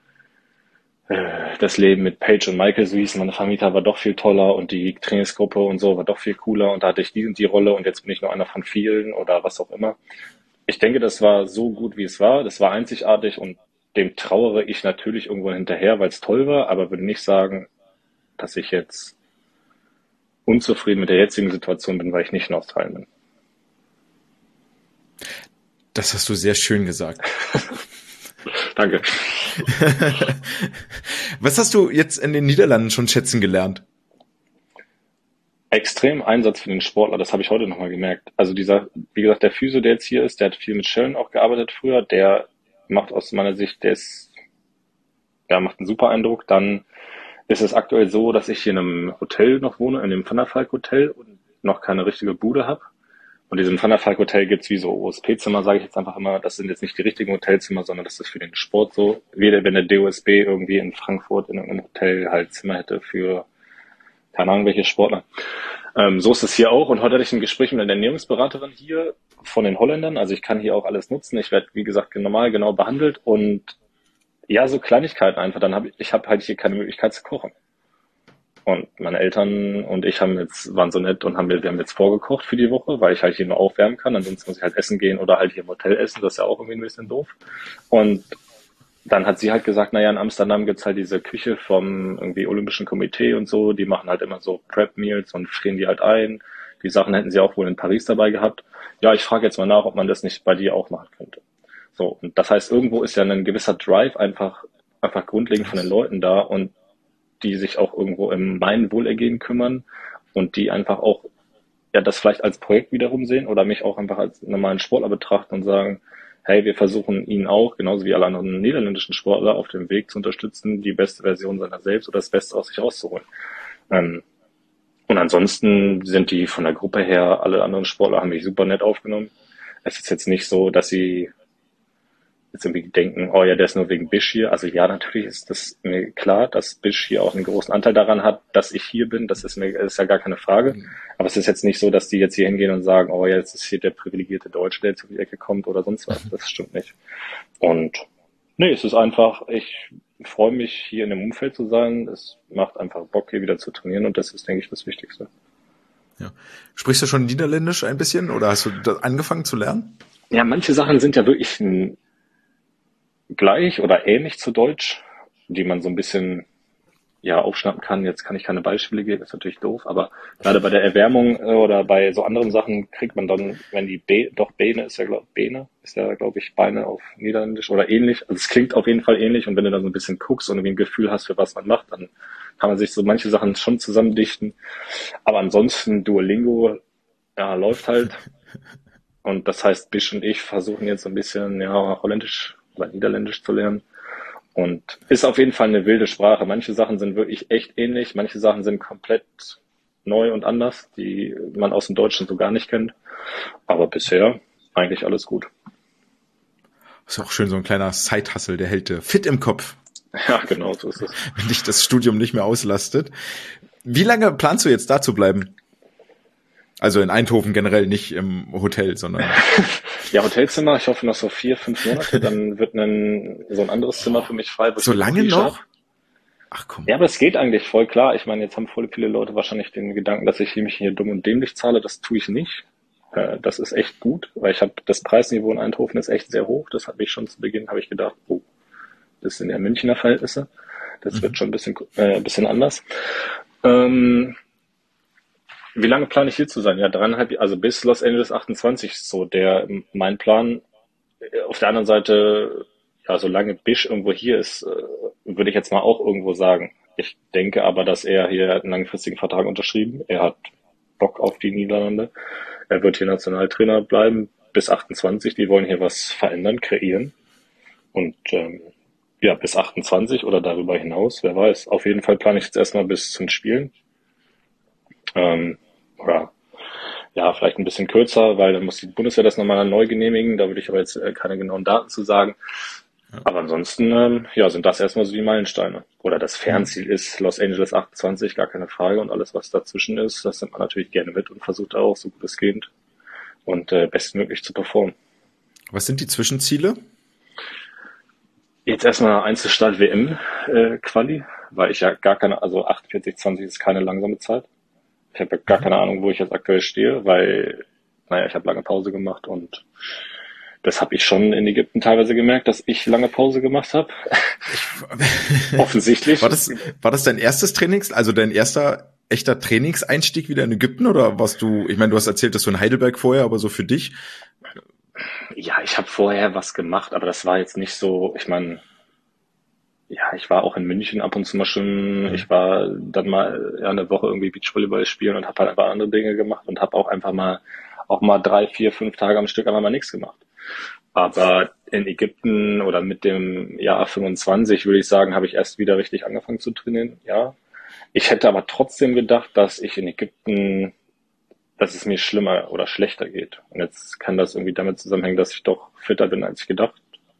das Leben mit Paige und Michael, so hießen meine Vermieter, war doch viel toller und die Trainingsgruppe und so war doch viel cooler und da hatte ich die und die Rolle und jetzt bin ich nur einer von vielen oder was auch immer. Ich denke, das war so gut, wie es war. Das war einzigartig und dem trauere ich natürlich irgendwo hinterher, weil es toll war, aber würde nicht sagen, dass ich jetzt unzufrieden mit der jetzigen Situation bin, weil ich nicht in Australien bin. Das hast du sehr schön gesagt. Danke. Was hast du jetzt in den Niederlanden schon schätzen gelernt? Extrem Einsatz für den Sportler, das habe ich heute nochmal gemerkt. Also wie gesagt, der Physio, der jetzt hier ist, der hat viel mit Sharon auch gearbeitet früher, der macht aus meiner Sicht, macht einen super Eindruck. Dann ist es aktuell so, dass ich hier in einem Hotel noch wohne, in dem Van der Valk Hotel und noch keine richtige Bude habe. Und in diesem Van der Valk Hotel gibt's wie so OSP-Zimmer, sage ich jetzt einfach immer. Das sind jetzt nicht die richtigen Hotelzimmer, sondern das ist für den Sport so. Wie wenn der DOSB irgendwie in Frankfurt in irgendeinem Hotel halt Zimmer hätte für, keine Ahnung, welche Sportler. So ist es hier auch. Und heute hatte ich ein Gespräch mit einer Ernährungsberaterin hier, von den Holländern, also ich kann hier auch alles nutzen. Ich werde, wie gesagt, normal genau behandelt und ja, so Kleinigkeiten einfach. Ich habe halt hier keine Möglichkeit zu kochen. Und meine Eltern und ich waren so nett und wir haben jetzt vorgekocht für die Woche, weil ich halt hier nur aufwärmen kann. Ansonsten muss ich halt essen gehen oder halt hier im Hotel essen. Das ist ja auch irgendwie ein bisschen doof. Und dann hat sie halt gesagt, naja, in Amsterdam gibt's halt diese Küche vom irgendwie Olympischen Komitee und so. Die machen halt immer so Prep-Meals und frieren die halt ein. Die Sachen hätten sie auch wohl in Paris dabei gehabt. Ja, ich frage jetzt mal nach, ob man das nicht bei dir auch machen könnte. So, und das heißt, irgendwo ist ja ein gewisser Drive einfach grundlegend von den Leuten da und die sich auch irgendwo im mein Wohlergehen kümmern und die einfach auch ja das vielleicht als Projekt wiederum sehen oder mich auch einfach als normalen Sportler betrachten und sagen, hey, wir versuchen ihn auch, genauso wie alle anderen niederländischen Sportler, auf dem Weg zu unterstützen, die beste Version seiner selbst oder das Beste aus sich rauszuholen. Und ansonsten sind die von der Gruppe her, alle anderen Sportler haben mich super nett aufgenommen. Es ist jetzt nicht so, dass sie jetzt irgendwie denken, oh ja, der ist nur wegen Bisch hier. Also ja, natürlich ist das mir klar, dass Bisch hier auch einen großen Anteil daran hat, dass ich hier bin. Das ist ja gar keine Frage. Aber es ist jetzt nicht so, dass die jetzt hier hingehen und sagen, oh ja, jetzt ist hier der privilegierte Deutsche, der jetzt um die Ecke kommt oder sonst was. Das stimmt nicht. Und nee, es ist einfach, ich freue mich, hier in dem Umfeld zu sein. Es macht einfach Bock, hier wieder zu trainieren und das ist, denke ich, das Wichtigste. Ja. Sprichst du schon Niederländisch ein bisschen oder hast du das angefangen zu lernen? Ja, manche Sachen sind ja wirklich gleich oder ähnlich zu Deutsch, die man so ein bisschen ja aufschnappen kann. Jetzt kann ich keine Beispiele geben, ist natürlich doof, aber gerade bei der Erwärmung oder bei so anderen Sachen kriegt man dann, wenn die Bene ist ja glaube ich Beine auf Niederländisch oder ähnlich. Also es klingt auf jeden Fall ähnlich und wenn du dann so ein bisschen guckst und irgendwie ein Gefühl hast, für was man macht, dann kann man sich so manche Sachen schon zusammendichten. Aber ansonsten Duolingo, ja, läuft halt. Und das heißt, Bisch und ich versuchen jetzt so ein bisschen ja Holländisch oder Niederländisch zu lernen. Und ist auf jeden Fall eine wilde Sprache. Manche Sachen sind wirklich echt ähnlich, manche Sachen sind komplett neu und anders, die man aus dem Deutschen so gar nicht kennt. Aber bisher eigentlich alles gut. Ist auch schön, so ein kleiner Side-Hustle, der hält fit im Kopf. Ja, genau, so ist es. Wenn dich das Studium nicht mehr auslastet. Wie lange planst du jetzt da zu bleiben? Also in Eindhoven generell, nicht im Hotel, sondern... Ja, Hotelzimmer, ich hoffe noch so 4-5 Monate, dann wird so ein anderes Zimmer für mich frei. So lange noch? Ach komm. Ja, aber es geht eigentlich voll klar. Ich meine, jetzt haben voll viele Leute wahrscheinlich den Gedanken, dass ich mich hier dumm und dämlich zahle. Das tue ich nicht. Das ist echt gut, weil das Preisniveau in Eindhoven ist echt sehr hoch. Das habe ich schon zu Beginn, habe ich gedacht, oh, das sind ja Münchner Verhältnisse. Das wird schon ein bisschen anders. Wie lange plane ich hier zu sein? Ja, 3,5, also bis Los Angeles 28 ist so mein Plan. Auf der anderen Seite, ja, solange Bisch irgendwo hier ist, würde ich jetzt mal auch irgendwo sagen. Ich denke aber, dass er hier einen langfristigen Vertrag unterschrieben. Er hat Bock auf die Niederlande. Er wird hier Nationaltrainer bleiben bis 28. Die wollen hier was verändern, kreieren. Und ja, bis 28 oder darüber hinaus, wer weiß. Auf jeden Fall plane ich jetzt erstmal bis zum Spielen. Oder ja, vielleicht ein bisschen kürzer, weil dann muss die Bundeswehr das nochmal neu genehmigen. Da würde ich aber jetzt keine genauen Daten zu sagen. Ja. Aber ansonsten, ja, sind das erstmal so die Meilensteine. Oder das Fernziel ist Los Angeles 28, gar keine Frage. Und alles, was dazwischen ist, das nimmt man natürlich gerne mit und versucht auch, so gut es geht und bestmöglich zu performen. Was sind die Zwischenziele? Jetzt erstmal Einzelstart WM Quali, weil ich ja also 48,20 ist keine langsame Zeit. Ich habe ja gar keine Ahnung, wo ich jetzt aktuell stehe, weil, naja, ich habe lange Pause gemacht und das habe ich schon in Ägypten teilweise gemerkt, dass ich lange Pause gemacht habe. Offensichtlich. War das dein erstes also dein erster echter Trainingseinstieg wieder in Ägypten oder warst du, ich meine, du hast erzählt, dass du in Heidelberg vorher, aber so für dich? Ja, ich habe vorher was gemacht, aber das war jetzt nicht so, ich meine, ja, ich war auch in München ab und zu mal schwimmen. Ich war dann mal eine Woche irgendwie Beachvolleyball spielen und habe halt einfach andere Dinge gemacht und habe auch einfach mal 3, 4, 5 Tage am Stück einfach mal nichts gemacht. Aber in Ägypten oder mit dem Jahr 25, würde ich sagen, habe ich erst wieder richtig angefangen zu trainieren. Ja, ich hätte aber trotzdem gedacht, dass ich in Ägypten, dass es mir schlimmer oder schlechter geht. Und jetzt kann das irgendwie damit zusammenhängen, dass ich doch fitter bin, als ich gedacht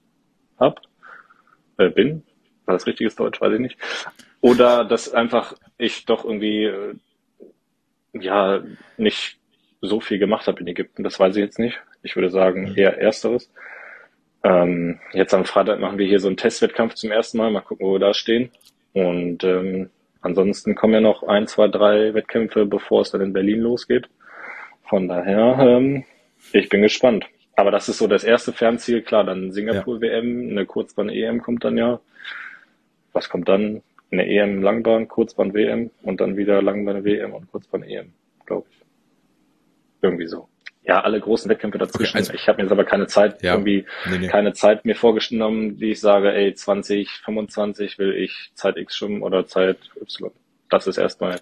bin. War das richtiges Deutsch? Weiß ich nicht. Oder dass einfach ich doch irgendwie ja nicht so viel gemacht habe in Ägypten. Das weiß ich jetzt nicht. Ich würde sagen, eher Ersteres. Jetzt am Freitag machen wir hier so einen Testwettkampf zum ersten Mal. Mal gucken, wo wir da stehen. Und ansonsten kommen ja noch 1, 2, 3 Wettkämpfe, bevor es dann in Berlin losgeht. Von daher, ich bin gespannt. Aber das ist so das erste Fernziel. Klar, dann Singapur-WM, eine Kurzbahn-EM kommt dann ja. Was kommt dann? Eine EM Langbahn, Kurzbahn-WM und dann wieder Langbahn-WM und Kurzbahn-EM, glaube ich. Irgendwie so. Ja, alle großen Wettkämpfe dazwischen. Okay, also, ich habe mir jetzt aber keine Zeit, keine Zeit mir vorgenommen, die ich sage, 2025 will ich Zeit X schwimmen oder Zeit Y. Das ist erstmal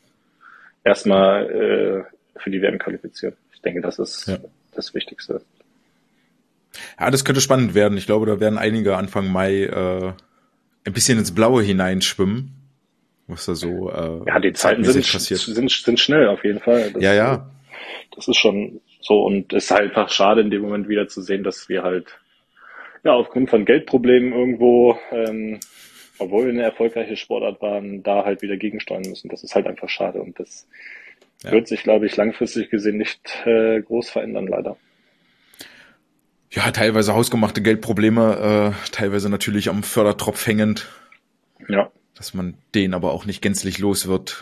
für die WM qualifiziert. Ich denke, das ist das Wichtigste. Ja, das könnte spannend werden. Ich glaube, da werden einige Anfang Mai ein bisschen ins Blaue hineinschwimmen. Was da so die Zeiten sind schnell auf jeden Fall. Das ist schon so, und es ist halt einfach schade in dem Moment wieder zu sehen, dass wir halt aufgrund von Geldproblemen irgendwo, obwohl wir eine erfolgreiche Sportart waren, da halt wieder gegensteuern müssen. Das ist halt einfach schade, und das wird sich, glaube ich, langfristig gesehen nicht groß verändern, leider. Ja, teilweise hausgemachte Geldprobleme, teilweise natürlich am Fördertropf hängend. Ja. Dass man den aber auch nicht gänzlich los wird,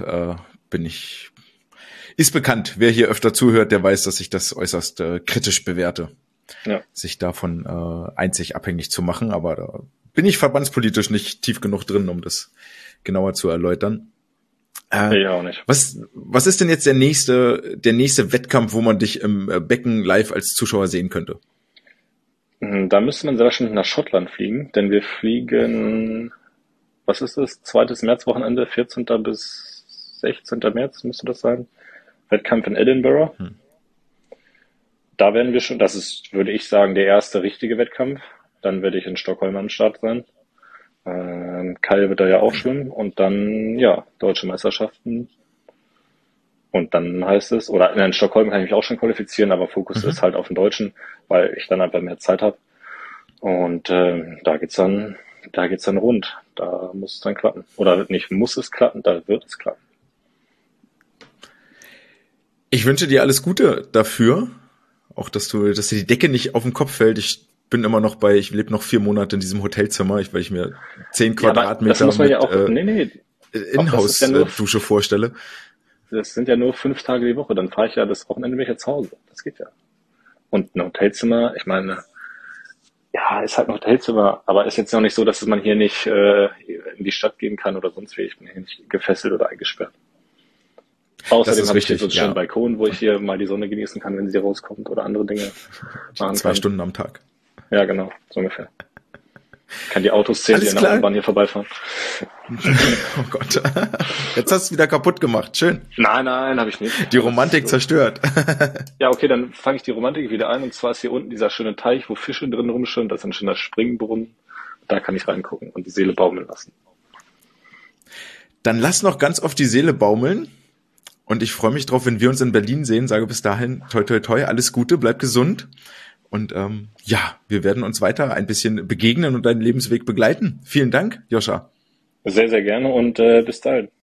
ist bekannt. Wer hier öfter zuhört, der weiß, dass ich das äußerst kritisch bewerte, sich davon einzig abhängig zu machen. Aber da bin ich verbandspolitisch nicht tief genug drin, um das genauer zu erläutern. Ich auch nicht. Was ist denn jetzt der nächste Wettkampf, wo man dich im Becken live als Zuschauer sehen könnte? Da müsste man sehr wahrscheinlich nach Schottland fliegen, denn wir fliegen, was ist das, 2. Märzwochenende, 14. bis 16. März müsste das sein. Wettkampf in Edinburgh. Da werden wir schon, das ist, würde ich sagen, der erste richtige Wettkampf. Dann werde ich in Stockholm am Start sein. Kai wird da ja auch schwimmen, und dann, deutsche Meisterschaften. Und dann heißt es, oder in Stockholm kann ich mich auch schon qualifizieren, aber Fokus ist halt auf den Deutschen, weil ich dann einfach mehr Zeit habe. Und da geht's dann rund. Da muss es dann klappen. Oder nicht muss es klappen, da wird es klappen. Ich wünsche dir alles Gute dafür. Auch, dass dir die Decke nicht auf den Kopf fällt. Ich lebe noch 4 Monate in diesem Hotelzimmer, weil ich mir 10 Quadratmeter mit Inhouse-Dusche vorstelle. Das sind ja nur 5 Tage die Woche, dann fahre ich ja das Wochenende wieder zu Hause. Das geht ja. Und ein Hotelzimmer, ich meine, ist halt ein Hotelzimmer, aber ist jetzt noch nicht so, dass man hier nicht in die Stadt gehen kann oder sonst wie. Ich bin hier nicht gefesselt oder eingesperrt. Außerdem habe ich hier so einen schönen Balkon, wo ich hier mal die Sonne genießen kann, wenn sie rauskommt, oder andere Dinge machen 2 Stunden am Tag. Ja, genau, so ungefähr. Ich kann die Autos zählen, die an der Autobahn hier vorbeifahren. Oh Gott. Jetzt hast du es wieder kaputt gemacht. Schön. Nein, habe ich nicht. Die Romantik zerstört. Ja, okay, dann fange ich die Romantik wieder ein. Und zwar ist hier unten dieser schöne Teich, wo Fische drin rumschwimmen. Das ist ein schöner Springbrunnen. Da kann ich reingucken und die Seele baumeln lassen. Dann lass noch ganz oft die Seele baumeln. Und ich freue mich drauf, wenn wir uns in Berlin sehen. Sage bis dahin, toi, toi, toi, alles Gute, bleib gesund. Und wir werden uns weiter ein bisschen begegnen und deinen Lebensweg begleiten. Vielen Dank, Joscha. Sehr, sehr gerne, und bis dahin.